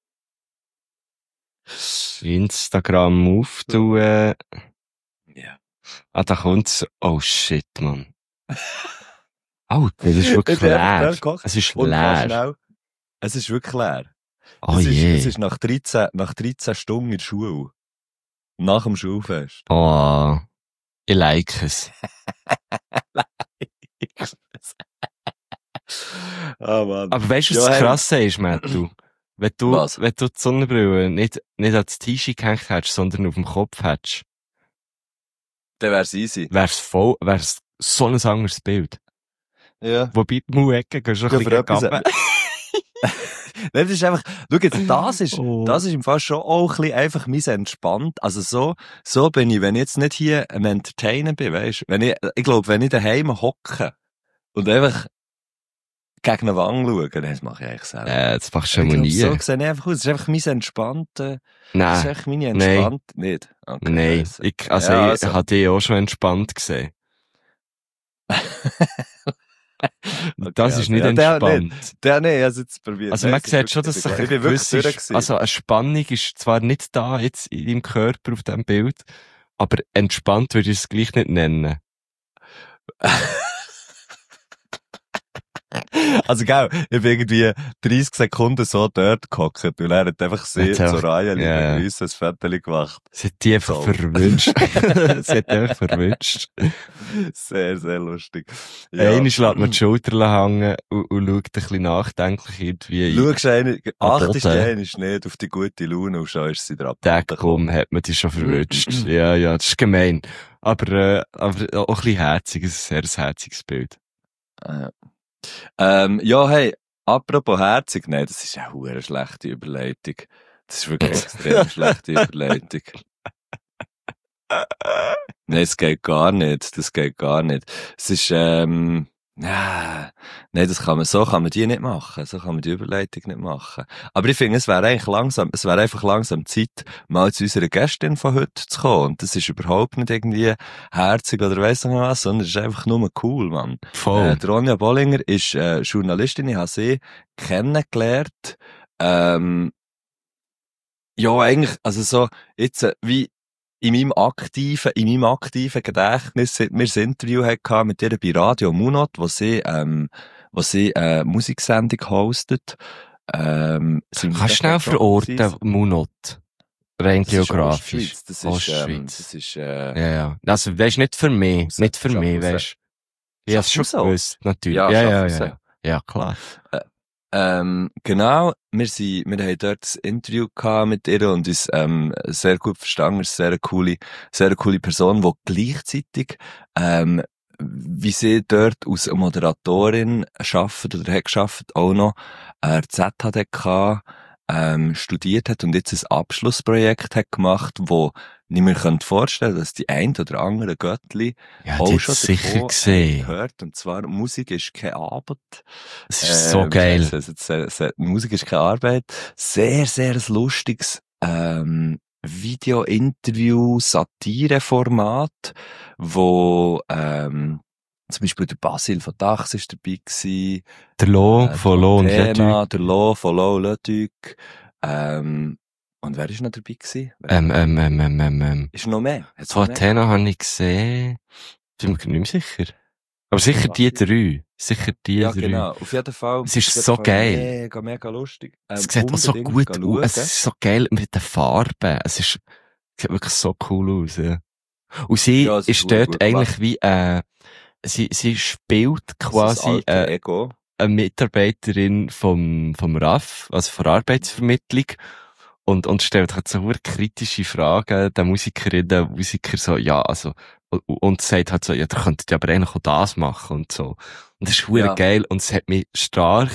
Instagram auftun. Ja. Ah, da kommt's. Oh shit, Mann. Oh, das ist wirklich Ich hab leer. schnell gekocht Es ist und kann leer. schnell, es ist wirklich leer. Oh es, ist, je. es ist nach dreizehn, nach dreizehn Stunden in der Schule. Nach dem Schulfest. Oh. Ich like es. Ah, Mann. Aber weißt du, was Ja, das hey. Krasse ist, Matt, du? Wenn du, Was? wenn du die Sonnenbrille nicht, nicht ans T-Shirt gehängt hättest, sondern auf dem Kopf hättest, Dann wär's easy. wär's voll, wär's so ein anderes Bild. Ja. Wobei die Mauecke gehst du Ja, ein für bisschen etwas- gaben. Nein, das ist einfach, schau jetzt, das ist, Oh. das ist im Fall schon auch ein bisschen einfach mein entspannt. Also so, so bin ich, wenn ich jetzt nicht hier am Entertainen bin, weisst, wenn ich, ich glaube, wenn ich daheim hocke und einfach gegen eine Wand schaue, das mache ich eigentlich selber. Äh, das machst Ich du schon mal glaub, nie. so sehe ich einfach aus. Das ist einfach mein entspannte, das ist Nein. einfach meine Nein. entspannte, nicht? Okay, Nein. also. Ich, also, Ja, ich, also. ich hatte dich auch schon entspannt gesehen. Das ist also, nicht ja, der entspannt. Der, nee, also jetzt probiert. Also Nein, man es ist sieht schon, wirklich- dass sich ich eine bin wirklich gewisse, durch gewesen. also eine Spannung ist zwar nicht da jetzt in deinem Körper auf diesem Bild, aber entspannt würde ich es gleich nicht nennen. Also, gell, ich bin irgendwie dreißig Sekunden so dort gehockt und er hat einfach sie Hat zur auch- Reihe ja, ja. begrüßt, ein Foto gemacht. Sie hat die einfach So. verwünscht. Sie hat die einfach verwünscht. Sehr, sehr lustig. Ja. Einmal lässt man die Schulter hängen und, und schaut ein bisschen nachdenklich irgendwie in Schaust du eigentlich, achtest du Boden. eigentlich nicht auf die gute Laune und schon ist sie drauf. den Komm, hat man die schon verwünscht. Ja, ja, das ist gemein. Aber, äh, aber auch ein bisschen herzig, es ist ein sehr herziges Bild. Äh, Ähm, ja, hey, apropos herzig, nein, das ist eine hure schlechte Überleitung. Das ist wirklich eine extrem schlechte Überleitung. Nein, es geht gar nicht, das geht gar nicht. Es ist, ähm, ja, nein, das kann man, so kann man die nicht machen, so kann man die Überleitung nicht machen. Aber ich finde, es wäre eigentlich langsam, es wäre einfach langsam Zeit, mal zu unserer Gästin von heute zu kommen. Und das ist überhaupt nicht irgendwie herzig oder weiss nicht was, sondern es ist einfach nur cool, Mann. Voll. Äh, die Ronja Bollinger ist äh, Journalistin, ich habe sie kennengelernt. Ähm, ja, eigentlich, also so, jetzt, äh, wie in meinem aktiven, in meinem aktiven Gedächtnis, seit wir das Interview hatten mit ihr bei Radio Munot, wo sie, ähm, wo sie, äh, Musiksendung hostet, ähm, sind wir Kannst du dort schnell noch verorten, gewesen. Munot? Rein Das ist geografisch. Ostschweiz, das ist, ähm, Ostschweiz. das ist, äh, Ja, ja. Also, weisst nicht für mich. Raus, Nicht für schaff mich, raus. weisst Ich hab's schon Schaff raus. gewusst, natürlich. Ja, Ja, schaff ja, raus. ja. Ja, klar. Ähm, genau, wir sind, wir haben dort ein Interview gehabt mit ihr und uns, ähm, sehr gut verstanden. Es ist eine sehr coole, sehr coole Person, die gleichzeitig, ähm, wie sie dort als Moderatorin arbeitet oder hat gearbeitet, auch noch, äh, Z H D K, ähm, studiert hat und jetzt ein Abschlussprojekt hat gemacht, wo ich mir könnte vorstellen, dass die ein oder andere Göttli Ja, auch die schon hat's sicher davon gesehen. gehört. Und zwar, Musik ist keine Arbeit. Es ist so Ähm, geil. es- es- es- es- es- Musik ist keine Arbeit. Sehr, sehr ein lustiges ähm, Video-Interview-Satire-Format, wo ähm, zum Beispiel der Basil von Dachs ist dabei gewesen. Der Lo Äh, von Lo und Athena, Leduc. der Lo von Lo Leduc. Ähm, und wer ist noch dabei gewesen? Wer Ähm, ähm, ähm, ähm, ähm, ähm. ist noch mehr? Hat's Von noch mehr? Athena habe ich gesehen. Bin mir nicht mehr sicher. Aber sicher die drei. Sicher die Ja, drei. genau. Auf jeden Fall. Es ist auf jeden so Fall geil. Mega, mega lustig. Ähm, Es sieht auch so unbedingt gut gehen aus. Es schauen. ist so geil mit den Farben. Es ist, es sieht wirklich so cool aus, ja. Und sie Ja, es ist ist verdammt dort gut gemacht. eigentlich wie, äh, sie, sie spielt Das quasi, alter äh, Ego. eine Mitarbeiterin vom, vom R A F, also von Arbeitsvermittlung. Und, und stellt halt so hure kritische Fragen den Musikerinnen und Musiker so, ja, also, und, und sagt halt so, ja, da könntet ihr aber eigentlich auch das machen und so. Und das ist hure Ja. geil und es hat mich stark,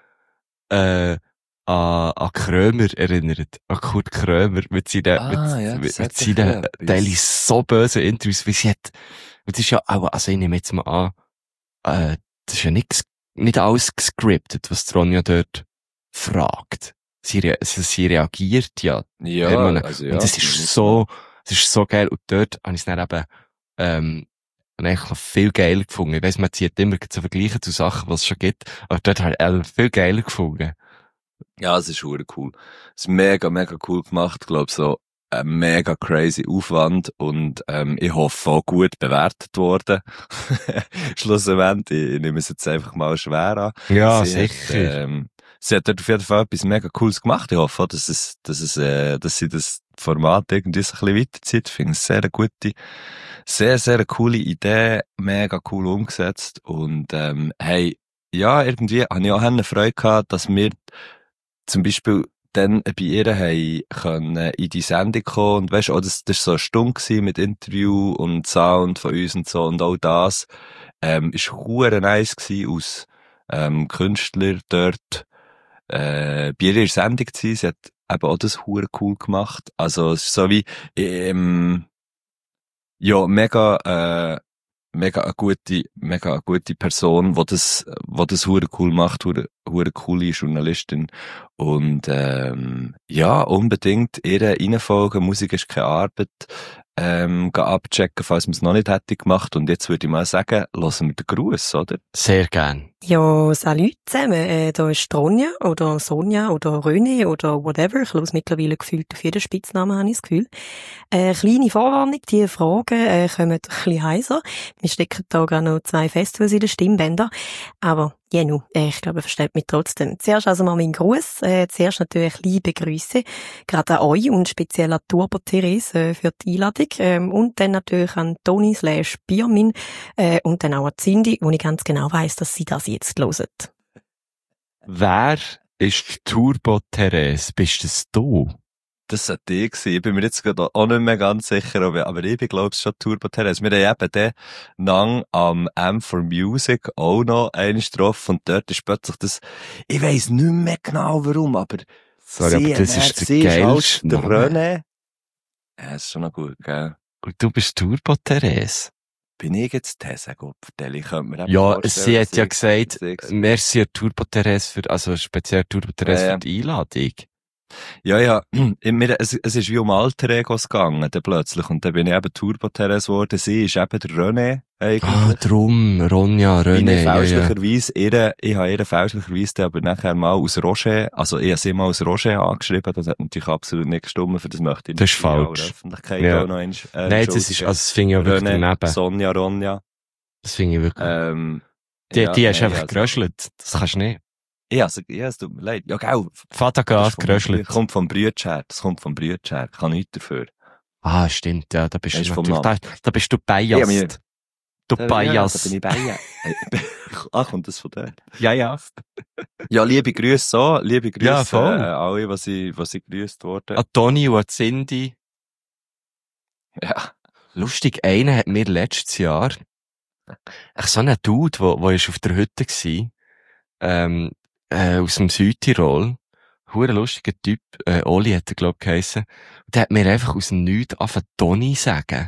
äh, an, an Krömer erinnert, an Kurt Krömer mit seinen, Ah, mit, ja, mit, das mit hat seinen sicher Teile etwas. so bösen Interviews, wie sie hat, und das ist ja auch, also ich nehme jetzt mal an, äh, das ist ja nicht, nicht alles gescriptet, was die Ronja dort fragt. Sie, rea also sie reagiert ja. Ja, Hermann. also ja. Und das ist so, das ist so geil. Und dort habe ich es dann eben, ähm, eigentlich noch viel geiler gefunden. Ich weiss, man zieht immer zu vergleichen zu Sachen, was es schon gibt. Aber dort habe ich es viel geiler gefunden. Ja, es ist hure cool. Es ist mega, mega cool gemacht. Ich glaube, so ein mega crazy Aufwand und ähm, ich hoffe auch gut bewertet worden. Schlussendlich, ich, ich nehme es jetzt einfach mal schwer an. Ja, sie sicher. Hat, ähm, sie hat dort auf jeden Fall etwas mega Cooles gemacht. Ich hoffe auch, dass es, dass es, äh, dass sie das Format irgendwie so ein bisschen weiterzieht. Ich finde es sehr eine gute, sehr, sehr eine coole Idee, mega cool umgesetzt und ähm, hey, ja, irgendwie habe ich auch eine Freude gehabt, dass wir zum Beispiel dann bei ihr haben können in die Sendung kommen und weisst, oh, das, das war so eine Stunde gewesen mit Interview und Sound von uns und so und all das, ähm, ist hure nice gewesen aus, ähm, Künstler dort, äh, bei ihrer Sendung zu sein. Sie hat eben auch das hure cool gemacht. Also, es ist so wie, ähm, ja, mega, äh, mega eine gute, mega eine gute Person, die das, die das hure cool macht, hure, hure coole Journalistin. Und, ähm, ja, unbedingt ihr reinfolgen. Musik ist keine Arbeit. Ähm, gehen abchecken, falls man es noch nicht hätte gemacht. Und jetzt würde ich mal sagen, lassen wir den Gruß, oder? Sehr gern. Ja, salut zusammen. Äh, da ist Ronja oder Sonja oder René oder whatever. Ich los mittlerweile gefühlt auf jeden Spitznamen, habe ich das Gefühl. Äh, kleine Vorwarnung, die Fragen äh, kommen ein bisschen heiser. Wir stecken da gerade noch zwei Festivals in den Stimmbändern. Aber ja, nu, äh, ich glaube, ihr versteht mich trotzdem. Zuerst also mal meinen Gruß. Äh, zuerst natürlich liebe Grüße, gerade an euch und speziell an Turbo Therese äh, für die Einladung. Ähm, und dann natürlich an Toni slash Biermin äh, und dann auch an Cindy, wo ich ganz genau weiss, dass sie das jetzt hören. Wer ist die Turbo Therese? Bist das du? Das sollte ich gewesen. Ich bin mir jetzt gerade auch nicht mehr ganz sicher, aber, aber ich bin, glaube ich, schon Turbo Therese. Wir haben eben den Nang am M for Music auch noch einmal getroffen und dort ist plötzlich das, ich weiss nicht mehr genau warum, aber Sorry, sie, aber das er, ist der sie geilste ist halt der Name. René. Ja, ist schon noch gut, gell? Und du bist Turbo Therese? Bin ich jetzt Tessa Gopfertelli? Könnte mir eben Ja, vorstellen, sie hat ja dass ich- gesagt, dass ich- merci an Turbo Therese für, also speziell Turbo Therese Ja, ja. für die Einladung. Ja, ja, in mir, es, es ist wie um Alter Egos gegangen, dann plötzlich. Und dann bin ich eben Turbo Therese geworden. Sie ist eben der René, eigentlich. Ah, drum, Ronja, René, René, ja, ja. fälschlicherweise, ihre, ich habe ihr fälschlicherweise dann aber nachher mal aus Roger, also ich habe sie mal aus Roger angeschrieben, das hat natürlich absolut nicht gestimmt, für das möchte ich Das ist in aller falsch. Öffentlichkeit Ja. auch noch einmal, äh, Nein, das ist, entschuldigen. also das finde ich auch wirklich René, daneben. Sonja, Ronja, Das finde ich wirklich. ähm, die, ja, die hast du nein, einfach also- geröschelt. Das kannst du nicht. Ja, also, ja, es tut mir leid. Ja, gell. Vater Das Gas vom- geröschelt. kommt vom Brütscher, das kommt vom Brütscher, ich kann nichts dafür. Ah, stimmt, ja, da bist Das du ist vom natürlich, da, da bist du Ja, biased. mir- du Da- Ja, da biased. bin ich bei ihr. Ach, kommt das von dort? Ja, ja. Ja, liebe Grüße so, liebe Grüße Ja, voll. äh, alle, was sie, was sie grüßt worden. An Toni und an Cindy. Ja. Lustig, einer hat mir letztes Jahr, ach, so ein Dude, wo, wo ist auf der Hütte gsi, ähm, äh, aus dem Südtirol, hure lustiger Typ, äh, Oli hat er, glaub, geheissen, und der hat mir einfach aus dem Nichts angefangen Toni sagen.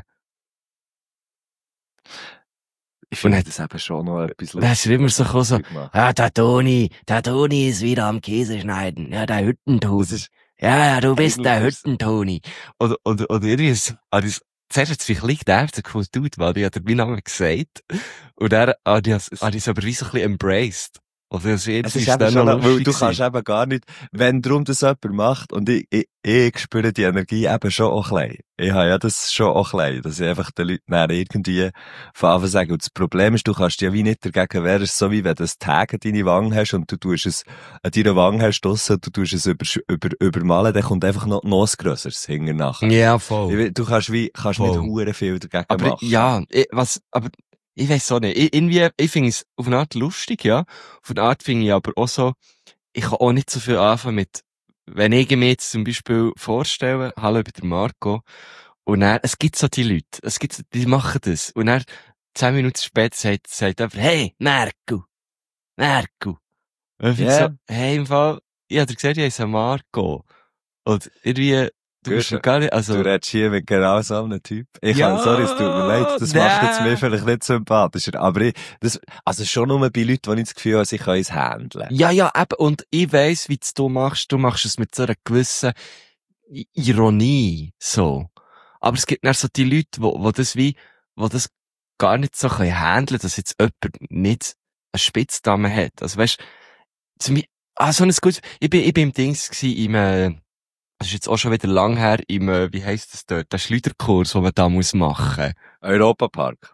Ich finde Und das eben schon noch etwas Das ist immer so gekommen, so, gemacht. ja, der Toni, der Toni ist wieder am Käse schneiden, ja, der Hüttentoni. Das ist, Ja, ja, du bist der Eigentlich ist- Hüttentoni. Oder, oder, oder irgendwie ist, habe ich zuerst hat es mich ein bisschen genervt, gefunden, Dude, weil ich hat meinen Namen gesagt. Und dann habe ich es aber wie so ein bisschen embraced. Also, das ist, es ist eben schon, noch, weil du kannst eben gar nicht, wenn darum das jemand macht, und ich, ich, ich spüre die Energie eben schon auch klein. Ich habe ja das schon auch klein, dass ich einfach den Leuten dann irgendwie von Anfang sage. Und das Problem ist, du kannst dich ja wie nicht dagegen wehren. Es ist so wie wenn du ein Tag an deine Wange hast und du tust es, an deiner Wange hast draussen, und du tust es über, über, übermalen, dann kommt einfach noch, noch ein grösseres hinten nachher. Ja, voll. Du kannst wie, kannst voll. nicht hure viel dagegen aber, machen. Ja, ich, was, aber, ich weiss auch nicht. Ich, irgendwie, ich finde es auf eine Art lustig, ja. Auf eine Art finde ich aber auch so, ich kann auch nicht so viel anfangen mit, wenn ich mir jetzt zum Beispiel vorstelle, hallo, ich bin der Marco, und dann, es gibt so die Leute, es gibt, die machen das, und dann, zehn Minuten später sagt, sagt jemand, hey, Marco, Marco. Und ich yeah. so, hey, im Fall, ich hab dir gesagt, ich heiße Marco. Und irgendwie, du bist schon gar nicht, also. Du redest hier mit genau so einem Typ. Ich ja, kann, sorry, es tut mir leid, das nee. macht jetzt mir vielleicht nicht sympathischer, aber ich, das, also schon nur bei Leuten, die ich das Gefühl habe, sie können es handeln. Ja, ja, eben, und ich weiss, wie du machst, du machst es mit so einer gewissen Ironie, so. Aber es gibt dann so die Leute, wo, wo das wie, wo das gar nicht so können handeln, dass jetzt jemand nicht einen Spitznamen hat. Also weißt, zu mir, ah, so ein gutes, ich bin, ich bin im Dings gsi, im, äh, das ist jetzt auch schon wieder lang her, im, äh, wie heisst das dort, der Schleuderkurs, den man da muss machen. Europapark.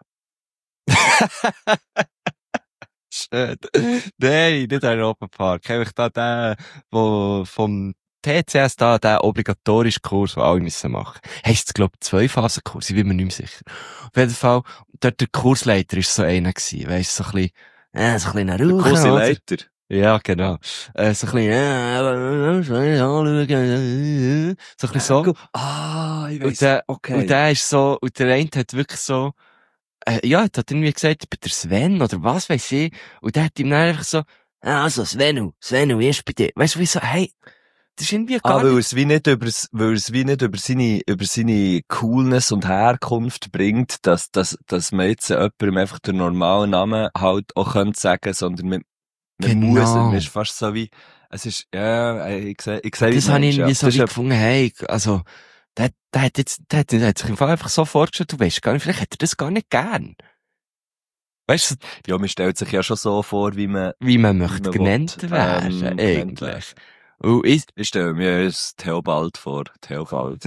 Schön. Nein, nicht Europapark. Einfach da der, wo vom T C S da, der obligatorische Kurs, den alle müssen machen. Heisst es, glaub, Zwei-Phasen-Kurs, ich bin mir nicht mehr sicher. Auf jeden Fall, dort der Kursleiter ist so einer gewesen, weisst, so ein bisschen, äh, so ein bisschen ein Rauchen. Kursleiter? Ja, genau. Äh, so ein bisschen, äh, so ein bisschen so. Ah, ich weiss. Und der, okay. Und der ist so, und der eine hat wirklich so, äh, ja, hat irgendwie gesagt, ich bin der Sven, oder was weiss ich. Und der hat ihm dann einfach so, also, Svenu, Svenu, erst bei dir. Weißt du, wie so, hey, das ist irgendwie gar ah, weil nicht... es wie nicht über, weil es wie nicht über seine, über seine Coolness und Herkunft bringt, dass, dass, dass man jetzt jemandem einfach den normalen Namen halt auch könnte sagen, sondern man, man Genau. muss, man ist fast so wie, es ist, ja, ich sehe, ich sehe, Das habe ich irgendwie ja. so wie gefunden, hey, also, der, der hat jetzt, der hat, der hat sich im Fall einfach so vorgestellt, du weißt gar nicht, vielleicht hätte er das gar nicht gern. Weißt du? Ja, man stellt sich ja schon so vor, wie man, wie man möchte man genannt will, werden, ähm, eigentlich. Und ich, ich stelle mir jetzt Theobald vor, Theobald.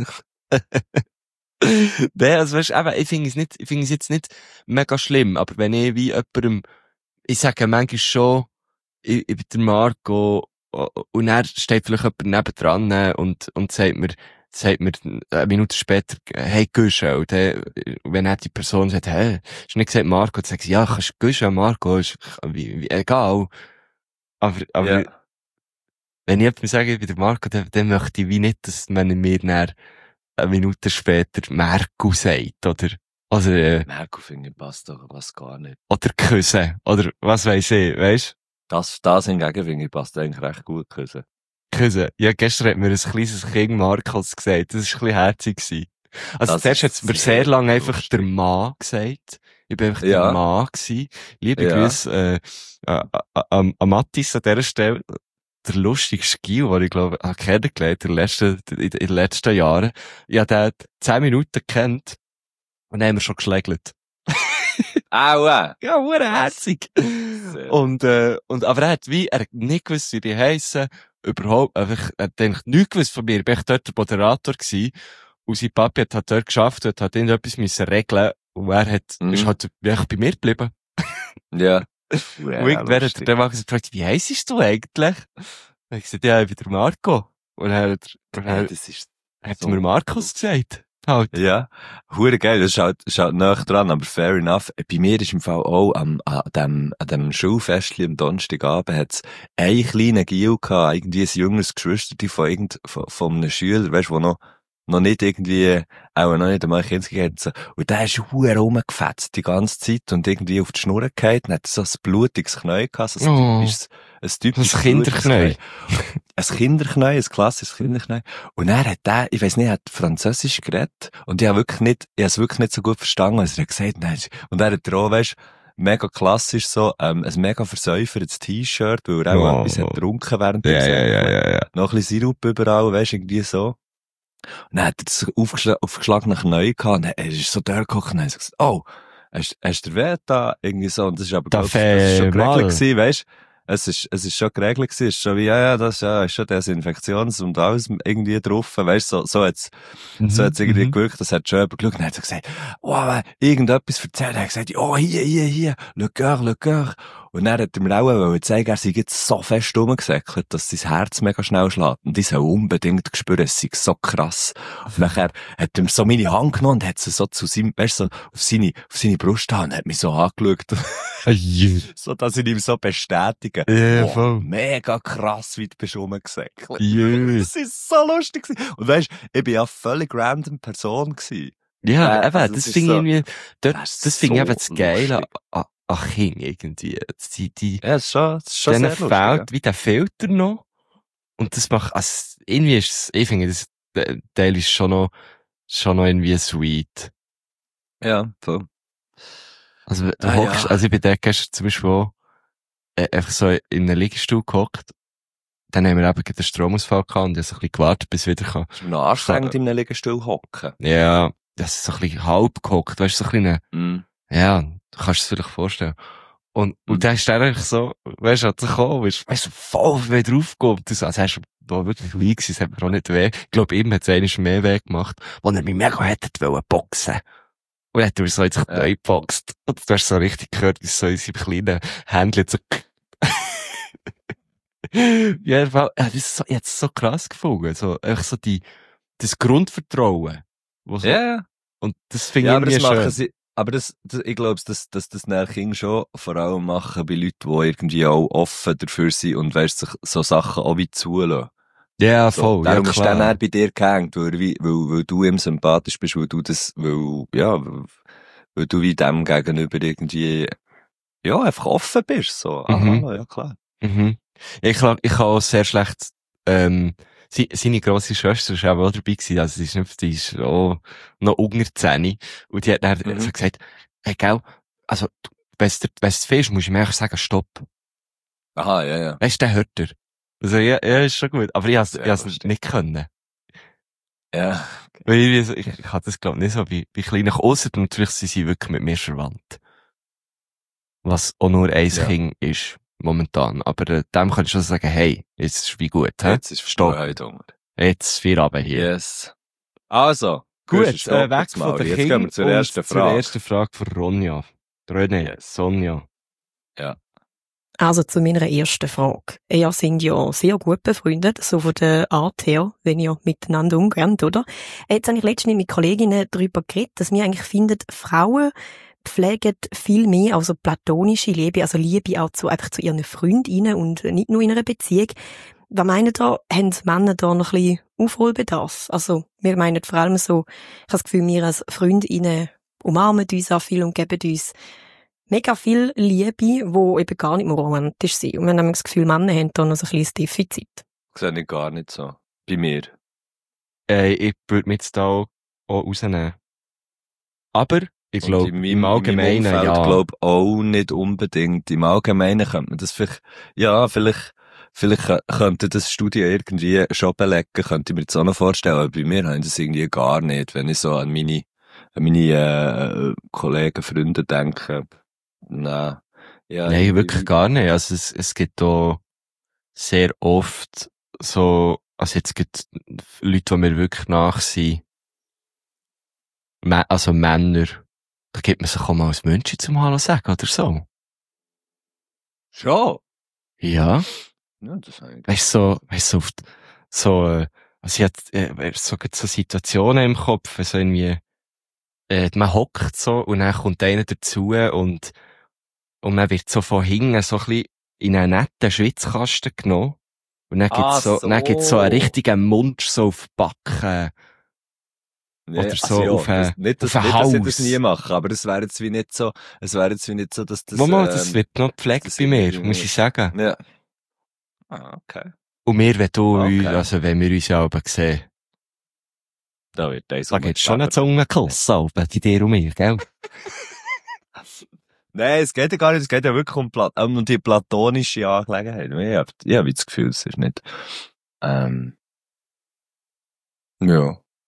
Nein, also weißt, eben, ich finde es nicht, ich finde es jetzt nicht mega schlimm, aber wenn ich wie jemandem, ich sage manchmal schon, ich, ich bin der Marco, und er steht vielleicht jemand nebendran und, und sagt mir, sagt mir eine Minute später, hey, Güsche, und dann, wenn er die Person sagt, hey, hast du nicht gesagt Marco, dann sagt sie, ja, kannst du Güsche, Marco, ist, wie, wie, egal. Aber, aber, ja. wenn ich jemandem sage, ich bin der Marco, dann, dann möchte ich wie nicht, dass man mir dann eine Minute später Marco sagt, oder, oder, äh, Marco finde ich passt doch was gar nicht. Oder küssen, oder was weiss ich, weisst? Das, das hingegen finde ich passt eigentlich recht gut, küssen. Küssen. Ja, gestern hat mir ein kleines Kind Markus gesagt, das war ein bisschen herzig gewesen. Also das zuerst hat es mir sehr lange einfach der Mann gesagt. Ich bin einfach ja. der Mann gewesen. Liebe ja. Grüße, äh, an, an Mattis an dieser Stelle. Der lustigste Gil, den ich glaube, ich kennengelernt in den letzten, in den letzten Jahren. Ich habe den zehn Minuten gekannt und dann haben wir schon geschlägelt. Aua! Ja, hure herzig. Und, äh, und, aber er hat wie, er hat nicht gewusst, wie die heissen, überhaupt, einfach, er hat eigentlich nichts gewusst von mir. Ich bin dort der Moderator gewesen. Und sein Papi hat halt dort geschafft und hat irgendetwas müssen regeln. Und er hat, mhm. ist halt wirklich bei mir geblieben. Ja. Und irgendwann hat er dann mal gefragt, wie heissest du eigentlich? Und ich gesagt, ja, ich bin der Marco. Und er hat, und er, ja, das ist hat so mir Markus gesagt. Halt. Ja, hure geil, das ist halt, ist halt nah dran, aber fair enough. Bei mir ist im Fall auch am, an dem, an dem Schulfestchen am Donnerstagabend hat's einen kleinen Gil gehabt, irgendwie ein junges Geschwisterchen von irgend, von, von einem Schüler, weißt du, wo noch, noch nicht irgendwie, auch noch nicht einmal Kind gegeben hat. Und der ist hure rumgefetzt die ganze Zeit und irgendwie auf die Schnur gefallen und hat so ein blutiges Knie gehabt, so ein Oh. typisches, ein typisches Ein Kinderknie. Ein Kinderknie, ein klassisches Kinderknie. Und er hat der, ich weiss nicht, er hat Französisch geredet. Und ich habe wirklich nicht, ich habe es wirklich nicht so gut verstanden, als er hat gesagt hat. Und er hat auch, weisst, mega klassisch so, ähm, ein mega versäufertes T-Shirt, weil er auch Oh. etwas hat getrunken während Ja, dem ja, Säckchen. ja, ja, ja. Noch ein bisschen Sirup überall, weisst, irgendwie so. Und dann hat er das aufgeschl- aufgeschlagene Knie gehabt, und dann, er ist so durchgeguckt, und dann hat er gesagt, oh, hast, hast du weh da? Irgendwie so, und das ist aber, glaub, Darf, das ist schon äh, geregelt mal? gewesen, weisst? Es ist, es ist schon geregelt gewesen, es ist schon wie, ja, ja, das, ja, ist schon Desinfektions- und alles irgendwie drauf, weisst, so, so hat's, Mhm, so hat's irgendwie mhm. gewirkt, das hat schon jemand geschaut, und dann hat er gesagt, wow, irgendetwas erzählt, er hat gesagt, oh, hier, hier, hier, le cœur, le cœur. Und dann hat er mir auch wollen zeigen, er sei jetzt so fest rumgesäckelt, dass sein Herz mega schnell schlägt. Und ich soll unbedingt spüren, es sei so krass. Und nachher hat er mir so meine Hand genommen und hat sie so zu seinem, weißt du, so auf seine, auf seine Brust gehauen und hat mich so angeschaut. Ai, So, dass ich ihm so bestätige. Ja, Wow, voll. mega krass, wie du bist rumgesäckelt. Jö. Das ist so lustig gewesen. Und weisst, ich bin ja eine völlig random Person gewesen. Ja, Äh, eben, also, das es ist finde ich so- irgendwie, dort, das ist das finde ich so eben das Geile lustig. an, an Kindern irgendwie. Die, die, Ja, es ist schon, es ist schon denen sehr lustig. fehlt wie der Filter noch. Und das macht, also, irgendwie ist es, ich finde, das der Teil ist schon noch, schon noch irgendwie sweet. Ja, ja voll. Also, du Ah, hockst, ja. also ich bin da gestern zum Beispiel auch, äh, einfach so in einem Liegestuhl gehockt. Dann haben wir eben gerade den Stromausfall gehabt und ich habe so ein bisschen gewartet, bis es wieder kann. Ist mir noch anstrengend, in einem Liegestuhl hocken. Ja, das ist so ein bisschen halb gehockt, weißt du, so ein bisschen, Mm. ja, du kannst es dir vielleicht vorstellen. Und, Mhm. und dann ist der eigentlich so, weißt du, hat sich gekommen, weißt du, voll wieder aufgehoben. Das, also, er ist da wirklich klein gewesen, es hat mir auch nicht weh. Ich glaube, ihm hat es einmal mehr weh gemacht, wo er mich mega hätte wollen boxen. Und dann hat er so in sich Ja. neu geboxt. Und du hast so richtig gehört, wie so in seinem kleinen Händchen so, ja, Fall, ja, das ist so, ich hab's so krass gefunden. So, einfach so die, das Grundvertrauen. Wo so, Ja, ja. Und das finde Ja, ich aber das irgendwie machen schön. sie, aber das, das ich glaube, dass, dass das dann Kinder schon vor allem machen bei Leuten, die irgendwie auch offen dafür sind und weißt, sich so Sachen auch wie zulassen. Ja, So, voll, ja, darum ist dann klar. er bei dir gehängt, weil, er wie- weil, weil du ihm sympathisch bist, weil du das, weil, ja, weil, weil du wie dem gegenüber irgendwie, ja, einfach offen bist, so. Ah, Mhm. hallo, ja, klar. Mhm. Ich kann, ich kann auch sehr schlecht, ähm, sie, seine grosse Schwester ist auch dabei gewesen, also die ist nicht, die ist auch noch unter zehn. Und die hat dann Mhm. so gesagt, hey, gell, also, wenn es dir, wenn es zu viel ist, musst du mir einfach sagen, stopp. Aha, ja, ja. Weißt du, der hört er. Also, ja, ja, ist schon gut. Aber ich has, Sehr ich has lustig. nicht können. Ja. Weil ich, ich, ich hatte das, glaub nicht so bei, bei kleinen, ausser natürlich sind sie wirklich mit mir verwandt. Was auch nur ein Ja. Kind ist, momentan. Aber, äh, dem kannst du schon sagen, hey, jetzt ist wie gut, hä? Jetzt ist Stopp. Freiheit Hunger. Jetzt vier Abend hier. Yes. Also. Gut, Guschen, äh, stopp weg jetzt von mal. der Jetzt Kind gehen wir zur und ersten zur Frage. ersten Frage von Ronja. René, Yes. Sonja. Also zu meiner ersten Frage. Ihr sind ja sehr gut befreundet, so von der Art her, wenn ihr miteinander umgeht, oder? Jetzt habe ich letztens mit Kolleginnen darüber geredet, dass wir eigentlich finden, Frauen pflegen viel mehr, also platonische Liebe, also Liebe auch zu, einfach zu ihren Freundinnen und nicht nur in einer Beziehung. Was meinen da, haben Männer da noch ein bisschen Aufholbedarf? Also, wir meinen vor allem so, ich habe das Gefühl, wir als Freundinnen umarmen uns auch viel und geben uns mega viel Liebe, wo eben gar nicht mehr romantisch sind. Und wir haben das Gefühl, Männer haben da noch so ein kleines Defizit. Das sehe ich gar nicht so. Bei mir. Äh, ich würde mich jetzt da auch, auch rausnehmen. Aber, ich Und glaube, in im meinem, Allgemeinen, in meinem Umfeld, ja. glaub auch nicht unbedingt. Im Allgemeinen könnte man das vielleicht, ja, vielleicht, vielleicht kö- könnte das Studien irgendwie schon belegen, könnte ich mir jetzt auch noch vorstellen, aber bei mir haben das irgendwie gar nicht, wenn ich so an meine, an meine, äh, Kollegen, Freunde denke. Nein. Ja, Nein, irgendwie- wirklich gar nicht. Also, es, es gibt da sehr oft so, also jetzt gibt Leute, die mir wirklich nach sind, Mä- also Männer, da gibt man sich auch mal als München zum Hallo sagen oder so. Schon? Ja. Ja, das habe ich. Weißt du, so, weißt du, so, oft, so, äh, also ich hatte, äh, so, so Situationen im Kopf, so irgendwie, äh, man hockt so und dann kommt einer dazu und, und man wird so von hinten so ein bisschen in einen netten Schwitzkasten genommen. Und dann Ah, gibt's so, so. dann gibt's so einen richtigen Mund so auf die Backen. Oder Ja, so also ja, auf, äh, das, nicht, dass, auf ein nicht, dass ich Haus. das nie mache, aber das wäre jetzt wie nicht so, es wäre jetzt wie nicht so, dass das, Wo mal, das ähm, wird noch gepflegt das bei mir, irgendwie- muss ich sagen. ja. Ah, okay. Und wir, wenn du, Okay. uns- also wenn wir uns ja aber sehen, Da wird eins da gibt's schon einen umgeschlagen. Zungenkuss, so, bei dir und mir, gell? Nein, es geht ja gar nicht, es geht ja wirklich um, Plat um die platonische Angelegenheit. Ich hab, ich hab das Gefühl, es ist nicht, ähm, ja.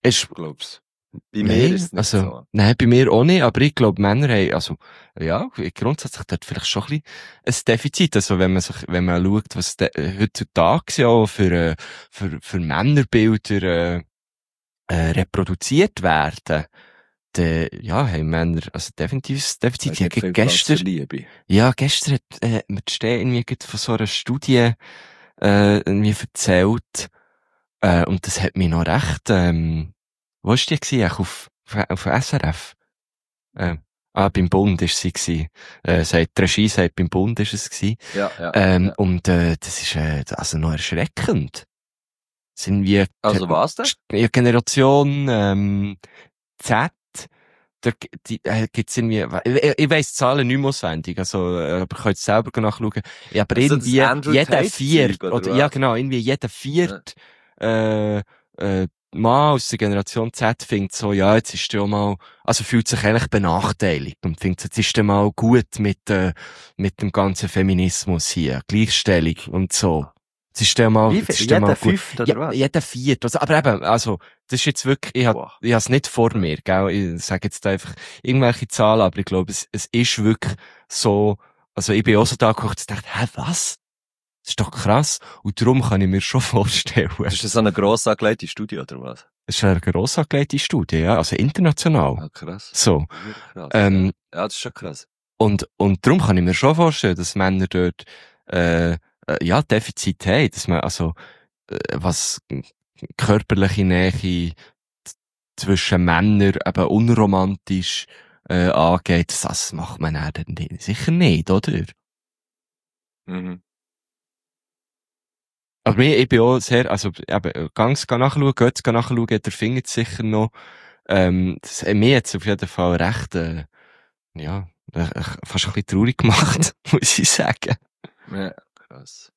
ist, glaub's. Bei mir nein, ist es nicht also, so. nein, bei mir auch nicht, aber ich glaube, Männer haben, also, ja, grundsätzlich dort vielleicht schon ein bisschen ein Defizit. Also, wenn man sich, wenn man schaut, was de, heutzutage ja für, äh, für, für Männerbilder, äh, äh, reproduziert werden, dann, ja, haben Männer, also definitiv ein Defizit. Es Ich gibt viel habe Platz gestern, für Liebe. ja, gestern hat, äh, mir die Steh irgendwie gerade von so einer Studie, äh, irgendwie erzählt, äh, und das hat mich noch recht, ähm, wo ist die gewesen? Eigentlich auf, auf, auf S R F? Ähm, ah, beim Bund ist sie gewesen. Äh, sagt, die Regie sagt, beim Bund ist es gewesen. Ja, ja. Ähm, ja. und, äh, das ist, äh, also noch erschreckend. Sind wir, Also was denn? ja, Generation, ähm, Z, da, die, äh, gibt's irgendwie, ich, ich weiss die Zahlen nicht mehr auswendig, also, äh, aber ich kann jetzt selber nachschauen. Ja, aber Also das irgendwie, Andrew jeder Tate viert, Zeug, oder, oder ja was? genau, irgendwie jeder viert, äh, äh, Mann aus der Generation Z findet so, ja, jetzt ist der mal, also fühlt sich eigentlich benachteiligt und findet, jetzt ist der mal gut mit, äh, mit dem ganzen Feminismus hier, Gleichstellung und so. Jetzt ist der mal, Wie jetzt viel? ist der mal Jeder gut. fünfte, oder Ja, was? jeder viert. Also, aber eben, also, das ist jetzt wirklich, ich hab, Boah. ich hab's nicht vor mir, gell. Ich sage jetzt einfach irgendwelche Zahlen, aber ich glaube, es, es ist wirklich so, also ich bin auch so da geguckt und dachte, hä, was? Das ist doch krass. Und darum kann ich mir schon vorstellen. Ist das so eine gross angelegte Studie, oder was? Es ist eine gross angelegte Studie, ja, also international. Ah, krass. So. Wirklich krass. Ähm, ja, das ist schon krass. und, und darum kann ich mir schon vorstellen, dass Männer dort, äh, äh ja, Defizit haben, dass man, also, äh, was körperliche Nähe z- zwischen Männern eben unromantisch, äh, angeht, das macht man dann nicht- sicher nicht, oder? Mhm. Aber mir, ich bin auch sehr, also, eben, ganz nachschauen, Götz nachschauen, der findet sicher noch, ähm, das hat mich jetzt auf jeden Fall recht, äh, ja, äh, fast ein bisschen traurig gemacht, muss ich sagen. Ja, krass.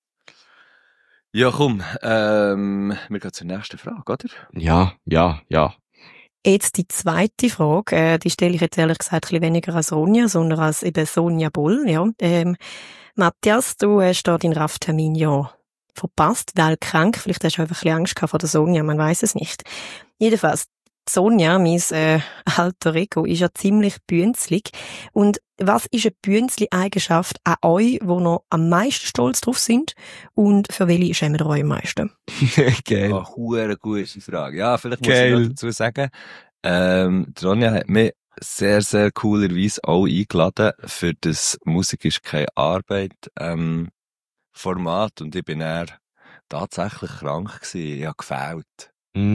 Ja, komm, ähm, wir gehen zur nächsten Frage, oder? Ja, ja, ja. Jetzt die zweite Frage, äh, die stelle ich jetzt ehrlich gesagt ein bisschen weniger als Ronja, sondern als eben Sonja Boll, ja. Ähm, Matthias, du hast da deinen R A F-Termin ja verpasst, weil krank, vielleicht hast du einfach ein bisschen Angst gehabt vor der Sonja, man weiß es nicht. Jedenfalls, Sonja, mein äh, alter Ego, ist ja ziemlich bünzlig. Und was ist eine Bünzli-Eigenschaft an euch, wo noch am meisten stolz drauf sind? Und für welche schämt ihr euch am meisten? Geil. Ah, hure gute Frage. Ja, vielleicht muss Geil. ich noch dazu sagen, ähm, die Ronja hat mich sehr, sehr coolerweise auch eingeladen für das Musik ist keine Arbeit, ähm, Format, und ich bin eher tatsächlich krank gewesen. Ich habe gefällt.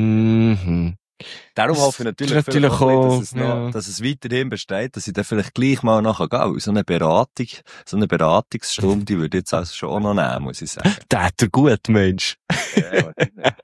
Mhm. Darum Das hoffe ich natürlich, ist natürlich vielleicht auch, auch, dass es noch, ja. dass es weiterhin besteht, dass ich dann vielleicht gleich mal nachher gehe. Weil so eine Beratung, so eine Beratungsstunde, die würde ich jetzt also schon auch noch nehmen, muss ich sagen. Der hat er gut, Mensch. Ja,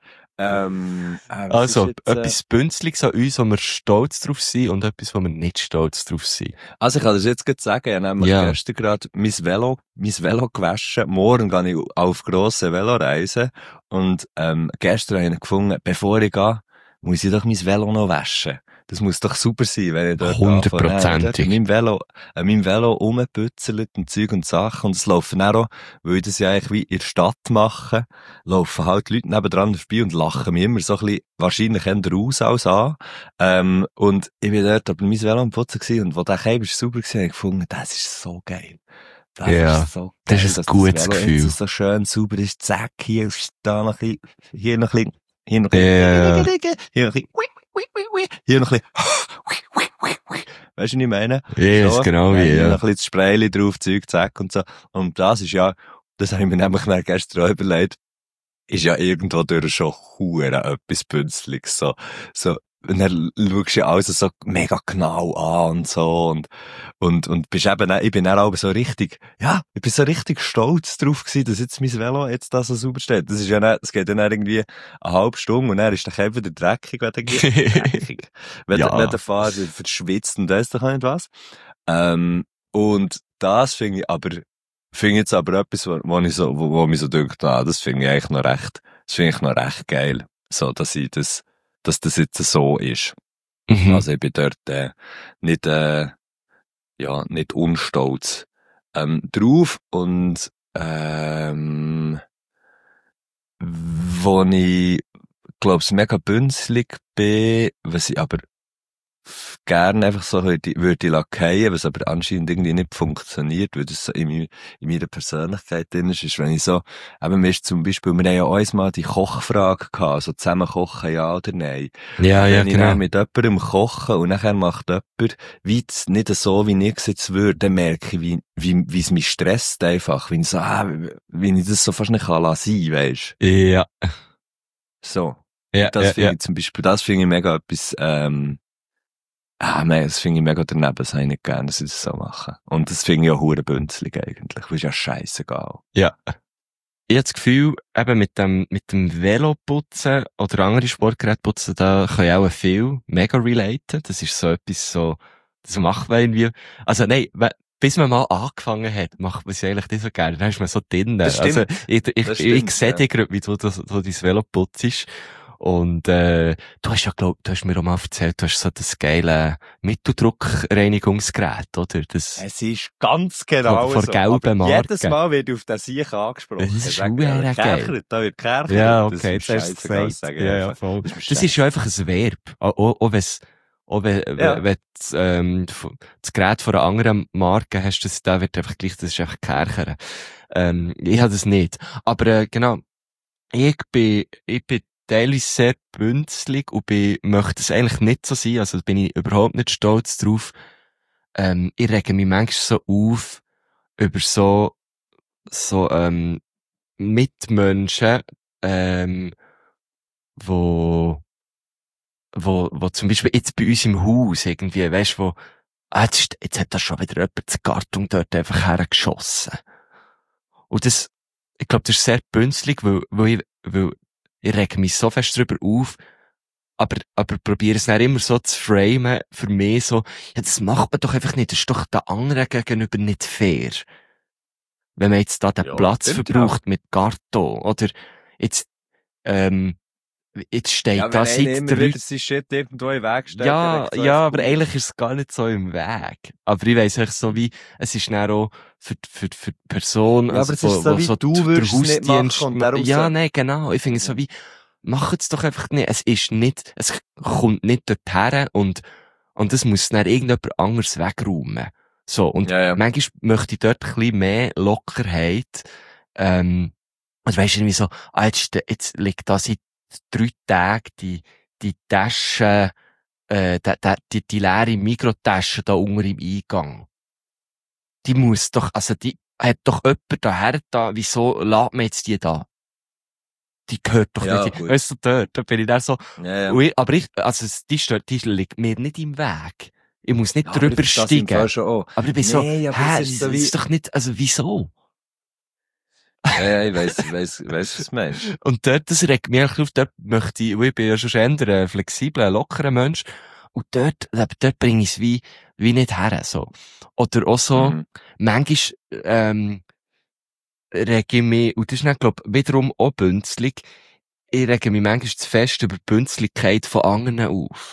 ähm, äh, was Also, ist jetzt, äh, etwas Bünzliges an uns, wo wir stolz drauf sind, und etwas, wo wir nicht stolz drauf sind. Also ich kann das jetzt gerade sagen, ich habe nämlich Ja. gestern gerade mein Velo, mein Velo gewaschen. Morgen gehe ich auf grosse Veloreisen. Und ähm, gestern habe ich gefunden, bevor ich gehe, muss ich doch mein Velo noch waschen. Das muss doch super sein, wenn ich dort Hundertprozentig. anfange. Nein, dort an meinem Velo, an meinem Velo rumpützelt und Zeug und Sachen. Und es laufen dann auch, weil ich das ja eigentlich wie in der Stadt mache, laufen halt Leute nebendran vorbei und lachen mich immer so ein bisschen, wahrscheinlich eher raus als an. Ähm, und ich bin dort aber mein Velo am Putzen gewesen, und wo der Käbe sauber war, habe ich gefunden, das ist so geil. Das Ja, ist so das geil, ist ein dass gutes Velo Gefühl. jetzt so schön sauber ist. Zack, hier ist da noch ein bisschen, hier noch ein bisschen, hier noch ein Ja. bisschen, hier noch ein bisschen, hier noch ein bisschen, weißt du, was ich meine? Ja, So. ist genau wie, Hier ja. noch ein bisschen das Sprayli drauf, Zeug, zack und so. Und das ist ja, das habe ich mir nämlich dann gestern auch überlegt, ist ja irgendwo durch schon hure etwas Bünzliges, so, so, und dann schaust du ja alles so mega genau an und so, und, und, und bist eben, auch- ich bin dann auch so richtig, ja, ich bin so richtig stolz drauf gewesen, dass jetzt mein Velo jetzt da so sauber steht. Das ist ja nicht, das geht dann irgendwie eine halbe Stunde, und dann ist der Käfer wieder dreckig, wenn der dreckig. Wenn Ja. der, wenn der Fahrer verschwitzt und das doch nicht was. Ähm, und das finde ich aber, finde ich jetzt aber etwas, wo, wo ich so, wo, wo mich so denkt, ah, das finde ich eigentlich noch recht, das finde ich noch recht geil. So, dass ich das, dass das jetzt so ist. Mhm. Also ich bin dort, äh, nicht, äh, ja, nicht unstolz, ähm, drauf. Und, ähm, wo ich glaub's, mega bünzlig bin, was ich aber f- gerne einfach so würde, würde lackieren, was aber anscheinend irgendwie nicht funktioniert, weil das so in, mi- in meiner Persönlichkeit drin ist, ist, wenn ich so, eben, mir ist zum Beispiel, wir haben ja uns mal die Kochfrage gehabt, also zusammen kochen, ja oder nein. Ja, ja, Wenn ich genau. dann mit jemandem koche und nachher macht jemand, wie es nicht so, wie ich es jetzt würde, dann merke ich, wie, wie, wie es mich stresst einfach, wie ich so, ah, wie, wie ich das so fast nicht kann lassen, weisst. Ja, So. ja, Das ja, finde ja. ich zum Beispiel, das finde ich mega etwas, ähm, ah, nein, das finde ich mega daneben, das habe ich nicht gerne, dass sie das so machen. Und das finde ich auch hure bünzlig eigentlich, weil ist ja scheissegal. Ja. Ich habe das Gefühl, eben mit dem, mit dem Veloputzen oder andere Sportgeräte putzen, da können auch viel mega relaten. Das ist so etwas so, das macht man irgendwie, also nein, we- bis man mal angefangen hat, macht man es eigentlich nicht so gerne. Dann ist man so drin. Das stimmt. Also, ich, ich, Das ich, stimmt, ich sehe ja. dich gerade, wie du das, so dein Velo putzt. Und, äh, du hast ja, glaub, du hast mir auch mal erzählt, du hast so das geile Mitteldruckreinigungsgerät, oder? Das, Es ist ganz genau Von- von so. gelben Aber jedes Marken. Mal wird auf den Sieg angesprochen. Das ist Ich sage, verdammt ja, geil. Kerchert, da wird Kerchert. ja, Das okay, ist jetzt hast du es scheissegal, gesagt. sage ich Ja, ja, einfach. voll. Das ist Das ist ja einfach ein Verb. Auch, auch, auch wenn's, auch wenn, Ja. wenn du, ähm, das Gerät von einer anderen Marke hast, das, da wird einfach gleich, das ist einfach Kercher. Ähm, ich habe das nicht. Aber, äh, genau. Ich bin, ich bin teilweise sehr bünzlig und bin, möchte es eigentlich nicht so sein, also bin ich überhaupt nicht stolz drauf. Ähm, ich rege mich manchmal so auf über so, so, ähm, Mitmenschen, ähm, wo, wo, wo zum Beispiel jetzt bei uns im Haus irgendwie, weißt du, wo, ah, jetzt, ist- jetzt hat da schon wieder jemand das Karton dort einfach hergeschossen. Und das, ich glaube, das ist sehr bünzlig, weil, weil ich, weil ich rege mich so fest drüber auf, aber, aber probiere es dann immer so zu framen, für mich so, ja, das macht man doch einfach nicht, das ist doch der anderen gegenüber nicht fair. Wenn man jetzt da den Ja, Platz stimmt, verbraucht mit Karton, oder jetzt, ähm, jetzt steht Ja, da wenn einer seit immer drei wieder sein Shit irgendwo in den Weg stellt, ja, dann regt so ja, einfach aber auf. eigentlich ist es gar nicht so im Weg. Aber ich weiss echt so wie, es ist dann auch für, für, für die Person, Ja, also, aber es ist wo, so wo wie so du der würdest es nicht Hausdienst machen und ma- darum ja, so- nein, genau. Ich finde es so wie, macht es doch einfach nicht. Es ist nicht, es kommt nicht dorthin und, und es muss dann irgendjemand anderes wegräumen. So. Und Ja, ja. manchmal möchte ich dort ein bisschen mehr Lockerheit, ähm, und weisst du, irgendwie so, ah, jetzt, jetzt liegt da seit drei Tagen die, die Tasche, äh, die, die, die, die leere Mikrotasche da unter im Eingang. Die muss doch, also die hat doch jemand daher da, wieso lädt man jetzt die da? Die gehört doch Ja, nicht, gut. weißt du, dort, da bin ich dann so, Ja, ja. ui, aber ich, also die stört, die liegt mir nicht im Weg. Ich muss nicht Ja, aber drüber ich verstehe es im Fall steigen. schon auch. Aber ich bin so, Nee, aber hä, es ist so das wie- ist doch nicht, also wieso? Ja, ja, ich weiss, ich weiss, ich weiss, was du meinst. Und dort, das regt mich eigentlich auf, dort möchte ich, weil ich bin ja schon eher ein flexibler, lockerer Mensch, und dort, eben, dort bringe ich es wie, wie nicht her, so. Oder auch so, Mhm. manchmal, ähm, rege ich mich, und das ist dann, glaub, wiederum auch bünzlig, ich rege mich manchmal zu fest über die Bünzligkeit von anderen auf.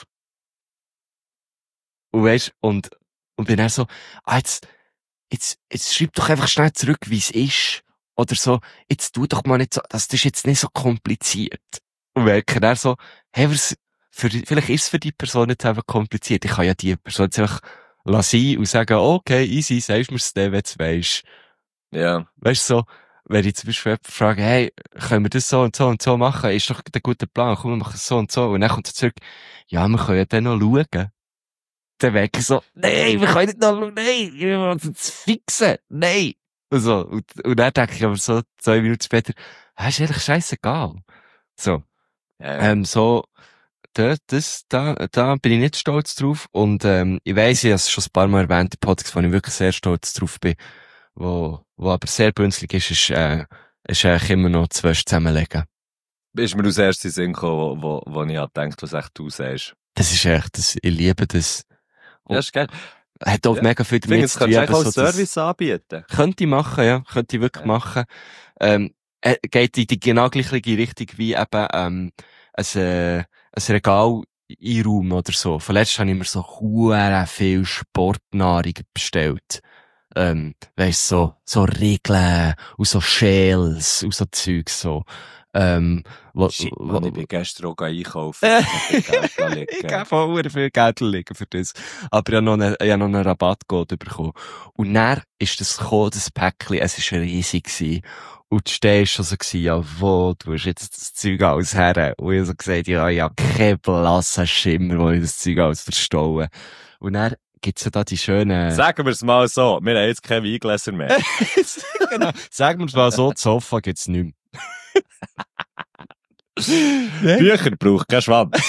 Und weisst, und, und bin dann so, ah, jetzt, jetzt, jetzt schreib doch einfach schnell zurück, wie es ist. Oder so, jetzt tu doch mal nicht so, das ist jetzt nicht so kompliziert. Und merke dann so, hey, was, für, vielleicht ist es für die Person jetzt einfach kompliziert. Ich kann ja die Person jetzt einfach lassen und sagen, okay, easy, sagst mir's dann, wenn du's weisst. Ja. Weißt du, so, wenn ich zum Beispiel jemanden frage, hey, können wir das so und so und so machen? Ist doch der gute Plan, komm, wir machen es so und so. Und dann kommt er zurück, ja, wir können ja dann noch schauen. Dann merke ich so, nein, wir können nicht noch schauen, nein, wir müssen es fixen, nein. Und so, und, und dann denke ich aber so, zwei Minuten später, ah, ist eigentlich scheissegal. So, Ja, ja. ähm, so, da, das, da, da bin ich nicht stolz drauf. Und, ähm, ich weiss, ich habe es schon ein paar Mal erwähnt, der Podcast, wo ich wirklich sehr stolz drauf bin, wo, wo aber sehr bünzlig ist, ist, äh, ist eigentlich immer noch zwei zusammenlegen. Ist mir als erstes in den Sinn gekommen, wo, wo, wo ich halt denke, was echt du sagst. Das ist echt, das, ich liebe das. Ja, ist geil. Hat auch Ja. mega viel Ich finde, damit es zu tun, kannst du eben eigentlich auch so das- Service anbieten. Könnte ich machen, ja. Könnte ich wirklich Ja. machen. Ähm, äh, geht in die genau gleiche Richtung wie eben, ähm, ein, äh, ein Regal einräumen oder so. Vorletzt habe ich mir so hure viel Sportnahrung bestellt. Ähm, weisst, so, so Regeln und so Shells und so Zeugs, so. ähm, wo, Shit, wo, Mann, ich bin gestern auch einkaufen. ich habe voll viel Geld liegen für das. Aber ich habe noch einen, ich habe noch einen Rabattcode bekommen. Und dann ist das gekommen, das Päckchen, es war riesig gewesen. Und die Stelle war schon so gewesen, ja, wo, du hast jetzt das Zeug alles her. Und ich habe so gesagt, ja, ich habe keinen blassen Schimmer, wo ich das Zeug alles verstaue. Und dann gibt's ja da die schönen... Sagen wir es mal so, wir haben jetzt keine Weingläser mehr. Genau. Sagen wir es mal so, das Sofa gibt's nicht mehr. Bücher braucht kein Schwanz.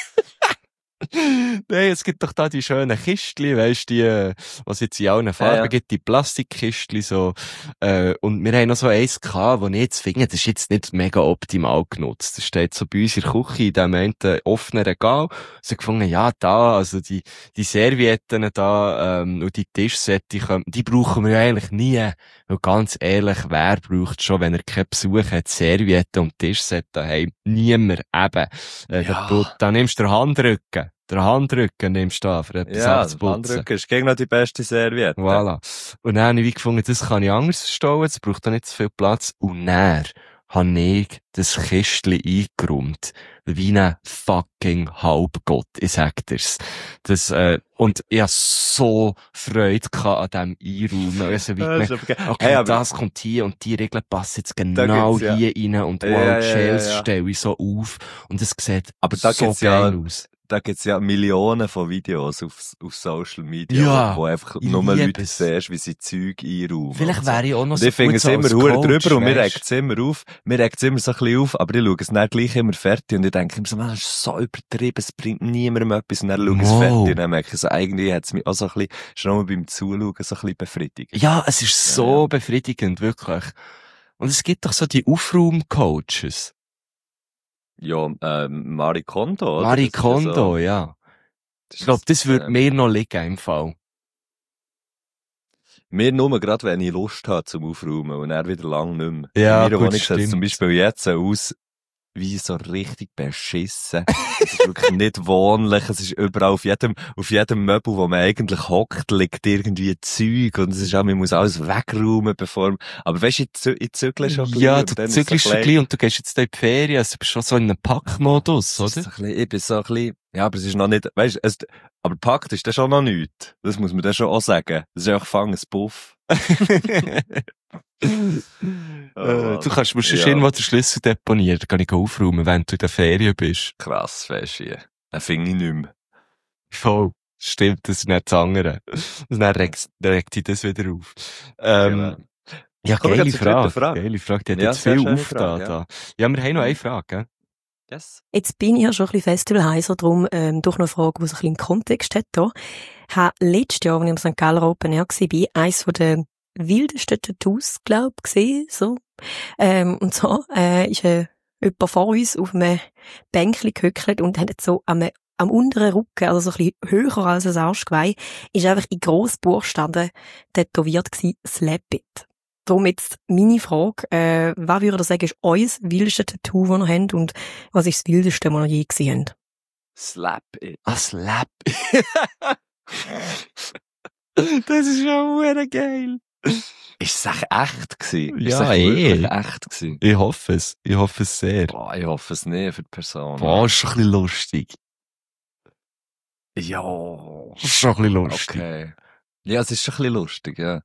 Nein, es gibt doch da die schönen Kistchen, weisst die, äh, was jetzt in allen Farben Ja, ja. gibt, die Plastikkistchen so, äh, und wir haben noch so eins gehabt, wo ich jetzt finde, das ist jetzt nicht mega optimal genutzt. Das steht so bei uns in der Küche, in dem einen offenen Regal. Sie gefunden, ja, da, also die, die Servietten da, ähm, und die Tischsätze, die, können- die brauchen wir ja eigentlich nie. Und ganz ehrlich, wer braucht schon, wenn er keinen Besuch hat, Servietten und Tischsätze daheim? Niemand, eben. Äh, Ja. da, da nimmst du den Handrücken. Der Handrücken nimmst du an, für etwas Ja, der abzuputzen. Handrücken ist gegen noch die beste Serviette. Voilà. Und dann habe ich wie gefunden, das kann ich anders verstauen, es braucht auch nicht so viel Platz. Und dann habe ich das Kistchen eingeräumt. Wie ein fucking Halbgott, ich sag dir's. Das, äh, und ich hatte so Freude gehabt an diesem Einräumen. Also, wie Ja, das gemerkt, ist aber geil. okay, Hey, aber- das kommt hier und die Regeln passen jetzt Da genau gibt's ja- hier rein und wow, Ja, ja, die ja, Shells ja. stelle ich so auf und es sieht Aber da so gibt's ja- geil aus. Da gibt's ja Millionen von Videos auf, auf Social Media, Ja, wo, wo einfach ich nur liebe Leute es. siehst, wie sie Zeug einräumen. Vielleicht und so. wäre ich auch noch Und so ich finde gut es so immer als hure Coach, drüber und mir weisst. regt es immer auf. Mir regt es immer so ein bisschen auf, aber ich schaue es dann gleich immer fertig und ich denke immer so, man, das ist so übertrieben, es bringt niemandem etwas und dann schaue ich es Wow. fertig und dann merke ich so, eigentlich hat es mich auch so ein bisschen, schon mal beim Zuschauen so ein bisschen befriedigt. Ja, es ist Ja, so ja. befriedigend, wirklich. Und es gibt doch so die Aufraum-Coaches. Ja, ähm, Marie Kondo, oder? Marie Das ist ja Kondo, so- ja. das Ich glaube, ist, das würde ähm, mir noch liegen, im Fall. Mir nur gerade, wenn ich Lust habe zum Aufräumen und dann wieder lang nicht mehr. Ja, In meiner gut, Wohnung sieht es stimmt. zum Beispiel jetzt aus wie so richtig beschissen. Es ist wirklich nicht wohnlich. Es ist überall auf jedem, auf jedem Möbel, wo man eigentlich hockt, liegt irgendwie Zeug und es ist auch, man muss alles wegräumen, bevor man, aber weisst du, ich, zü ich zügle schon gleich Ja, und du dann ist es zügelst so schon ein gleich und du gehst jetzt da in die Ferien, also du bist schon so in einem Packmodus, bisschen- oder? so ein bisschen- ich bin so ein bisschen, ja, aber es ist noch nicht, weisst du, es, aber packt ist das schon noch nichts. Das muss man dann schon auch sagen. Das ist einfach fangen, ein Puff. Äh, du kannst mir schon Ja. irgendwo den Schlüssel deponieren, dann kann ich aufräumen, wenn du in der Ferien bist. Krass, weisst du, den finde ich nicht mehr. Voll. Stimmt, das ist nicht das andere. Und dann regt, regt dich das wieder auf. Ähm, Genau. ja, Kommen wir geile zur dritten Frage. Frage. Geile Frage. Die hat Ja, jetzt sehr viel schöne aufgetan Frage, ja. da. Ja, wir haben noch eine Frage, gell? Yes. Jetzt bin ich ja schon ein bisschen Festivalheiser, darum ähm, doch noch eine Frage, die so ein bisschen einen Kontext hat hier. Ich habe letztes Jahr, als ich am Sankt Galler Open Air war, eines von den wildesten Tattoos, glaub ich, gesehen, so. Ähm, und so, äh, ist äh, jemand vor uns auf einem Bänkchen gehöckelt und hat jetzt so am, am unteren Rücken, also so ein bisschen höher als ein Arschgeweih, ist einfach in Grossbuchstaben tätowiert gewesen, Slap It. Darum jetzt meine Frage, äh, was würdet ihr sagen, ist euer wildeste Tattoo, das ihr habt und was ist das wildeste, das ihr je gesehen habt? Slap it. Ah, Slap. Das ist ja verdammt geil. Ist es echt echt gewesen? Ist Ja, es echt wirklich eh. echt gewesen? Ich hoffe es. Ich hoffe es sehr. Boah, ich hoffe es nicht für die Person. Boah, ist schon ein bisschen lustig. Ja. Ist schon ein bisschen lustig. Okay. Ja, es ist schon ein bisschen lustig, ja.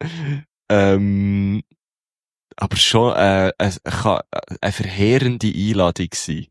Ähm, aber schon, äh, es kann eine verheerende Einladung sein.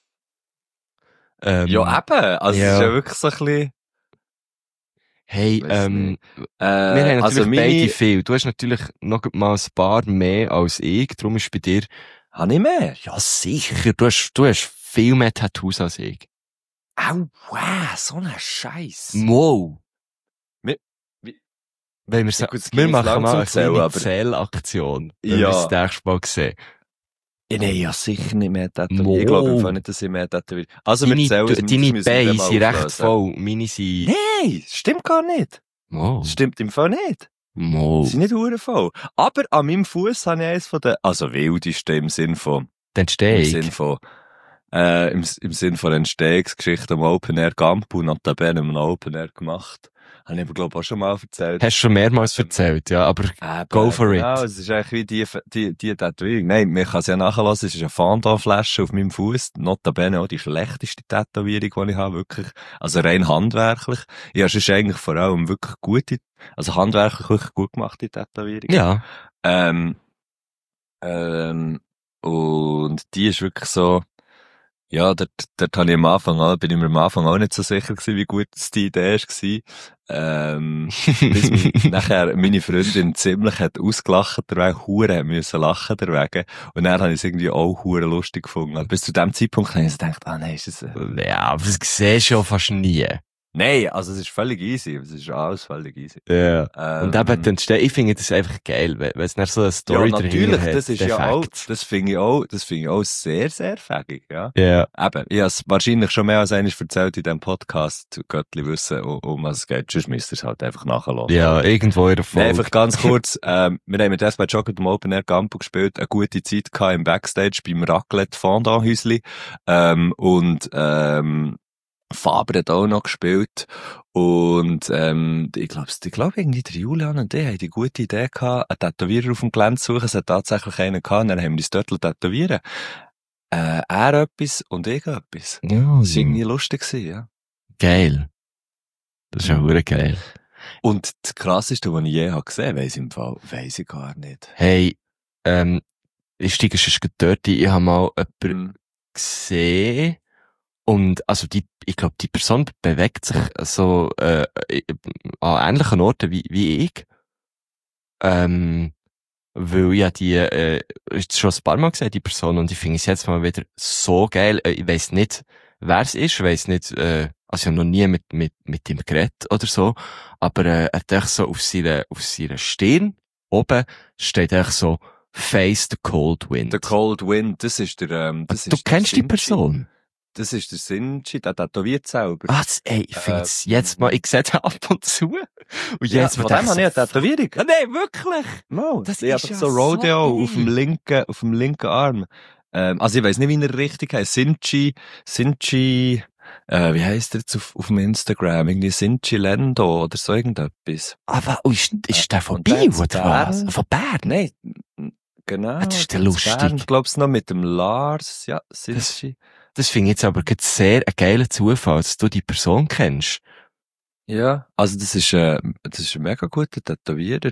Ähm, Ja, eben. Also, ja. es ist ja wirklich so ein bisschen, Hey, Weiss ähm, nicht. äh, wir haben natürlich also meine, beide viel. Du hast natürlich noch mal ein paar mehr als ich. Darum ist bei dir, habe ich mehr? ja sicher, du hast, du hast viel mehr Tattoos als ich. Au, wow, so ein Scheiß. Wow. Wir- wie- Wenn wir, Ja, sa- gut, es wir geht machen langsam mal eine zählen, kleine aber- Zählaktion, wenn Ja. wir es das nächste Mal sehen. Ich nein, ja sicher nicht mehr tätowiert. Mo. Ich glaube einfach nicht, dass ich mehr tätowiert. Also, wir Deine, zählen, das deine müssen wir Beine dann mal sind recht auflösen. voll, meine sind... Nein, stimmt gar nicht. Mo. Das stimmt im Fall nicht. Mo. Sie sind nicht hure voll. Aber an meinem Fuß habe ich eins von den, also wildesten im Sinn von, Dann im stehe Sinn ich. von, äh, im, im Sinn von Entstehungsgeschichte am Open Air Gampu, notabene am Open Air gemacht. Habe ich aber, glaube ich, auch schon mal erzählt. Hast du schon mehrmals erzählt, ja, aber Äh, go for genau, it. es ist eigentlich wie die, die, die Tätowierung. Nein, man kann es ja nachhören, es ist eine Fondant-Flasche auf meinem Fuß. Notabene auch die schlechteste Tätowierung, die ich habe, wirklich. Also rein handwerklich. Ja, es ist eigentlich vor allem wirklich gute, also handwerklich wirklich gut gemachte Tätowierung. Ja. Ähm, ähm, und die ist wirklich so, ja, dort, dort habe ich am Anfang auch, bin ich mir am Anfang auch nicht so sicher gewesen, wie gut es die Idee war. Ähm, bis mich nachher meine Freundin ziemlich hat ausgelacht, derwegen, hure hat müssen lachen derwegen. Und dann habe ich es irgendwie auch hure lustig gefunden. Aber bis zu dem Zeitpunkt habe ich so gedacht, ah nein, ist das, äh... Ja, aber das siehst du ja fast nie. Nein, also es ist völlig easy. Es ist alles völlig easy. Ja. Ähm, Und eben, dann steht, ich finde das einfach geil, wenn wenn es nicht so eine Story ja, dahinter natürlich, hat. das ist der ja auch, Fact. das finde ich auch, das finde ich auch sehr, sehr fähig, ja. Ja. Eben, ich habe es wahrscheinlich schon mehr als einmal erzählt in diesem Podcast, Göttli wissen, um, um was es geht, sonst müsst ihr es halt einfach nachhören. Ja, irgendwo in der Nee, Folge. einfach ganz kurz, ähm, wir haben mit S bei Jogger im Open Air Campo gespielt, eine gute Zeit gehabt im Backstage beim Raclette Fondant Häusli, ähm, und, ähm, Faber hat auch noch gespielt und ähm, ich glaube, ich glaub, irgendwie der Julian und die haben die gute Idee gehabt, einen Tätowierer auf dem Gelände zu suchen. Es hat tatsächlich einen gehabt und dann haben wir uns dort tätowieren. Äh, er etwas und ich etwas. Ja, Das war also, irgendwie lustig gewesen, ja. geil. Das ist ja verdammt geil. Und das Krasseste, was ich je habe gesehen, weiss ich im Fall, weiss ich gar nicht. Hey, ähm, ich steige schon dort ein. Ich habe mal jemanden Mhm. gesehen. Und, also, die, ich glaube, die Person bewegt sich so, äh, an ähnlichen Orten wie, wie ich. Ähm, weil ich ja die, äh, ist schon ein paar Mal gesehen, die Person, und ich finde es jetzt mal wieder so geil. Äh, Ich weiss nicht, wer es ist, ich weiss nicht, äh, also ich habe noch nie mit, mit, mit ihm geredet oder so, aber, äh, er hat echt so auf seiner, auf seiner Stirn, oben, steht echt so, Face the Cold Wind. The Cold Wind, das ist der, ähm, das du ist der kennst die Sinchi. Person? Das ist der Sinchi, der tätowiert selber. Ah, das, ey, ich finde Äh, es jetzt mal, ich sehe den ab und zu. Und ja, jetzt von mal dem denke habe ich eine Tätowierung. Ah, nein, wirklich? No, Das das ist ist einfach ja so Rodeo so auf dem geil. linken, auf dem linken Arm. Ähm, also ich weiss nicht, wie er richtig heißt. Sinchi, Sinchi, äh, wie heisst er jetzt auf, auf dem Instagram? Irgendwie Sinchi Lendo oder so irgendetwas. Aber, oh, ist, ist der von Und der Bio, hat's oder was? Bern. Von Bern? Nein, genau. Ah, das ist der der lustig. Bern, Ich glaub's noch mit dem Lars, ja, Sinchi. Das finde ich jetzt aber gerade sehr ein geiler Zufall, dass du die Person kennst. Ja, also das ist, äh, das ist ein mega guter Tätowierer.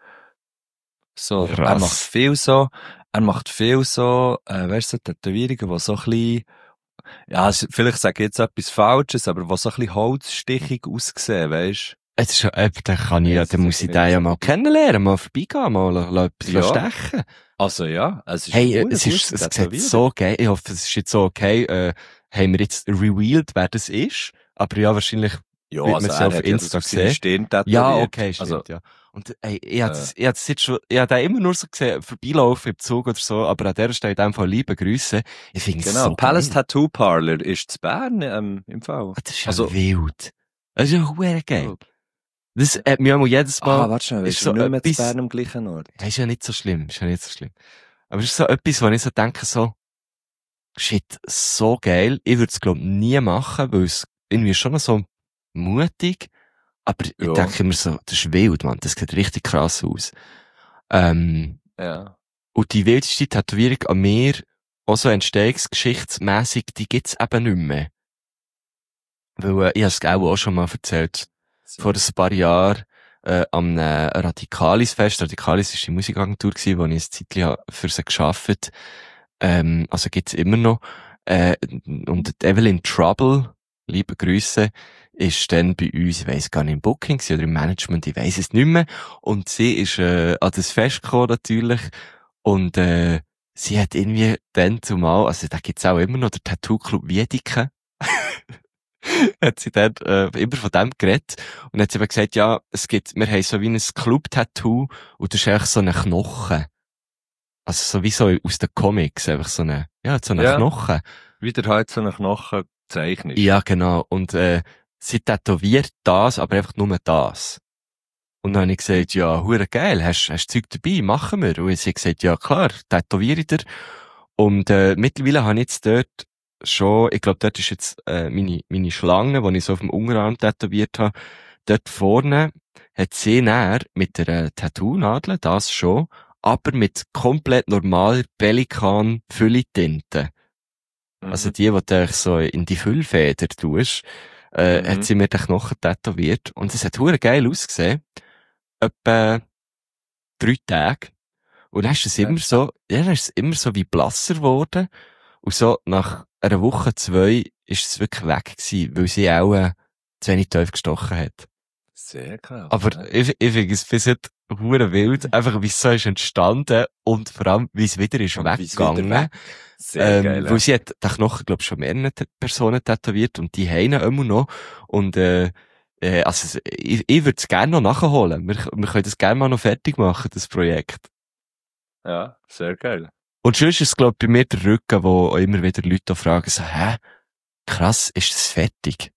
So, Krass. er macht viel so, er macht viel so, äh, weißt du, so Tätowierungen, die so ein bisschen, ja, es- vielleicht sage ich jetzt etwas Falsches, aber die so ein bisschen holzstichig aussehen, weißt du? Jetzt ist ja, eben, dann kann ich ja, Jetzt dann ist muss ich es den nicht ja so. mal kennenlernen, mal vorbeigehen, mal la- la etwas Ja. stechen. Also ja, es ist Hey, äh, ein es ist, guter es sieht Tätowierer. so geil, ich hoffe, es ist jetzt so okay, äh, haben wir jetzt revealed, wer das ist, aber ja, wahrscheinlich Ja, wird also man er so auf hat ja Insta das auf seine gesehen. Stirn tätowiert. Ja, okay, stimmt, Also, ja. Und, ey, ich hab Äh. das, ich hab das jetzt schon, ich hab den immer nur so gesehen, vorbeilaufen im Zug oder so, aber an der Stelle in dem Fall liebe Grüße. Ich finde es genau, so Palace geil. Tattoo Parlor ist zu Bern, ähm, im Fall. Ah, das ist ja Also- wild. Das ist ja verdammt geil. Das hat mich auch jedes Mal, Ah, warte schnell, ist ist so so nicht mehr zu etwas- Bern am gleichen Ort? das ist ja nicht so schlimm, ist ja nicht so schlimm. Aber es ist so etwas, wo ich so denke, so, shit, so geil. Ich würde es, glaub, nie machen, weil es irgendwie schon noch so mutig, aber ich Ja. denke immer so, das ist wild, Mann, das sieht richtig krass aus. Ähm, Ja. und die wildeste Tätowierung an mir, auch so entstehungsgeschichtsmässig, die gibt's eben nicht mehr. Weil, äh, ich hab's auch, auch schon mal erzählt, vor ein paar Jahren, äh, am äh, Radikalis-Fest. Radikalis war die Musikagentur gewesen, wo ich ein Zeitchen ha- für sie gearbeitet. Ähm, also gibt's immer noch. Äh, und die Evelyn Trouble, liebe Grüße, ist dann bei uns, ich weiss gar nicht, im Booking gewesen oder im Management, ich weiss es nicht mehr. Und sie ist, äh, an das Fest gekommen, natürlich. Und, äh, sie hat irgendwie dann zumal, also da gibt's auch immer noch den Tattoo-Club Wiedeke. hat sie dann äh, immer von dem geredet und hat sie eben gesagt, ja, es gibt, wir haben so wie ein Club-Tattoo und das ist eigentlich so ein Knochen. Also so wie so aus den Comics, einfach so eine, ja, so ein Ja. Knochen. Wieder halt so ein Knochen zeichnet. Ja, genau. Und äh, sie tätowiert das, aber einfach nur das. Und dann habe ich gesagt, ja, hure geil, hast hast Zeug dabei, machen wir. Und sie hat gesagt, ja klar, tätowiere ich dir. Und äh, mittlerweile habe ich jetzt dort schon, ich glaube, dort ist jetzt, äh, meine, meine Schlange, die ich so auf dem Unterarm tätowiert habe, dort vorne hat sie näher mit der Tattoo-Nadel, das schon, aber mit komplett normaler Pelikan-Fülli-Tinte. Mhm. Also die, die du so in die Füllfeder tust, äh, Mhm. hat sie mir den Knochen tätowiert. Und es hat hure geil ausgesehen. Etwa drei Tage. Und dann ist es Ja. immer so, ja, dann ist es immer so wie blasser geworden. Und so nach einer Woche, zwei, ist es wirklich weg gewesen, weil sie auch äh, zu wenig tief gestochen hat. Sehr krass. Aber ja. ich, ich finde es bis jetzt hure wild, einfach wie es so ist entstanden und vor allem, wie es wieder ist Und wie es wieder weggegangen. weg- Sehr Ähm, geil. weil sie hat den Knochen, glaube ich, schon mehrere T- Personen tätowiert und die haben ihn immer noch. Und, äh, äh, also, ich, ich würde es gerne noch nachholen. Wir, wir können das gerne mal noch fertig machen, das Projekt. Ja, sehr geil. Und sonst ist es, glaube ich, bei mir der Rücken, wo auch immer wieder Leute fragen, so, hä? Krass, ist das fertig?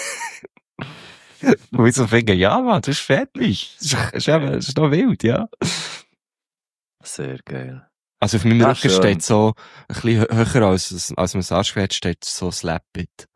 Wo ich so finde, ja, Mann, das ist fertig. Das ist, ist, eben, das ist noch wild, ja. Sehr geil. Also auf meinem Ja, Rücken schön. steht so, ein bisschen hö- höher als, als Massagegerät steht so Slap It.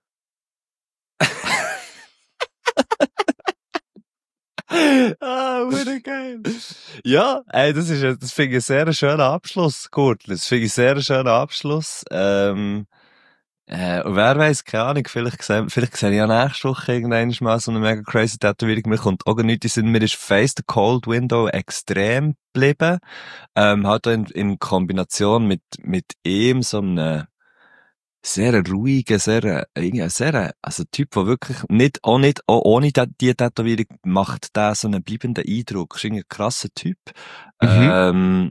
Ah, wurde geil. Ja, ey, das ist, ein- das finde ich einen sehr schönen Abschluss, Gurt. Das finde ich einen sehr schönen Abschluss. Ähm, äh, und wer weiss, keine Ahnung, vielleicht sehe, vielleicht sehe ich ja nächste Woche irgendwann mal so eine mega crazy Tätowierung. Mir kommt auch nichts in den Sinn. Mir ist Face the Cold Window extrem geblieben. Ähm, halt auch in, in Kombination mit, mit ihm so einem, sehr ruhiger, sehr, irgendwie sehr, also Typ, der wirklich nicht, auch nicht, auch ohne die, die Tätowierung macht der so einen bleibenden Eindruck. Ist irgendwie ein krasser Typ. Mhm. Ähm,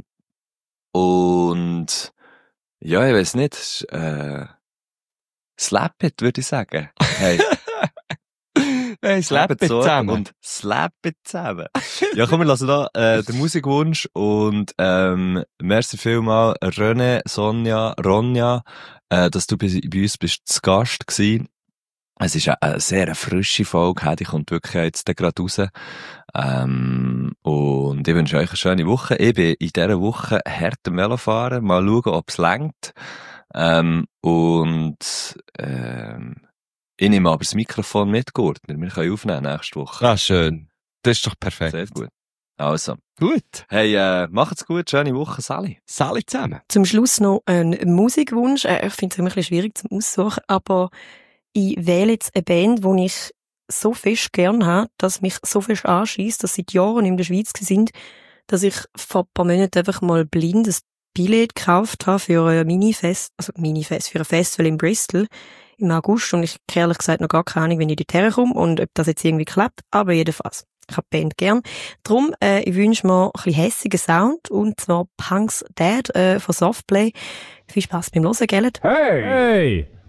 und, ja, ich weiß nicht, ist, äh, slap it, würde ich sagen. Hey. Hey, Slap It Zusammen zusammen. und slap it zusammen. Ja, komm, wir lassen da äh, den Musikwunsch und ähm, merci vielmal René, Sonja, Ronja, äh, dass du bei, bei uns bist zu Gast gewesen. Es ist eine, eine sehr frische Folge, die kommt wirklich jetzt gerade raus. Ähm, und ich wünsche euch eine schöne Woche. Ich bin in dieser Woche hart am Velofahren, mal schauen, ob es reicht. Ähm, und ähm, ich nehme aber das Mikrofon mit, Gurtner. Wir können aufnehmen nächste Woche. Ah, schön. Das ist doch perfekt. Sehr gut. Also. Gut. Hey, äh, macht's gut. Schöne Woche, Sally. Sali zusammen. Zum Schluss noch ein Musikwunsch. Äh, Ich finde es immer ein bisschen schwierig zum Aussuchen, aber ich wähle jetzt eine Band, die ich so fest gern habe, dass mich so fest anschießt, dass sie seit Jahren in der Schweiz sind, dass ich vor ein paar Monaten einfach mal blind ein Billett gekauft habe für ein Minifest, also Minifest, für ein Festival in Bristol im August und ich habe ehrlich gesagt noch gar keine Ahnung, wenn ich dort herkomme und ob das jetzt irgendwie klappt, aber jedenfalls. Ich habe die Band gern. Darum, äh, ich wünsche mir ein bisschen hässigen Sound und zwar Punk's Dad äh, von Softplay. Viel Spaß beim Hören, gell? Hey! Hey!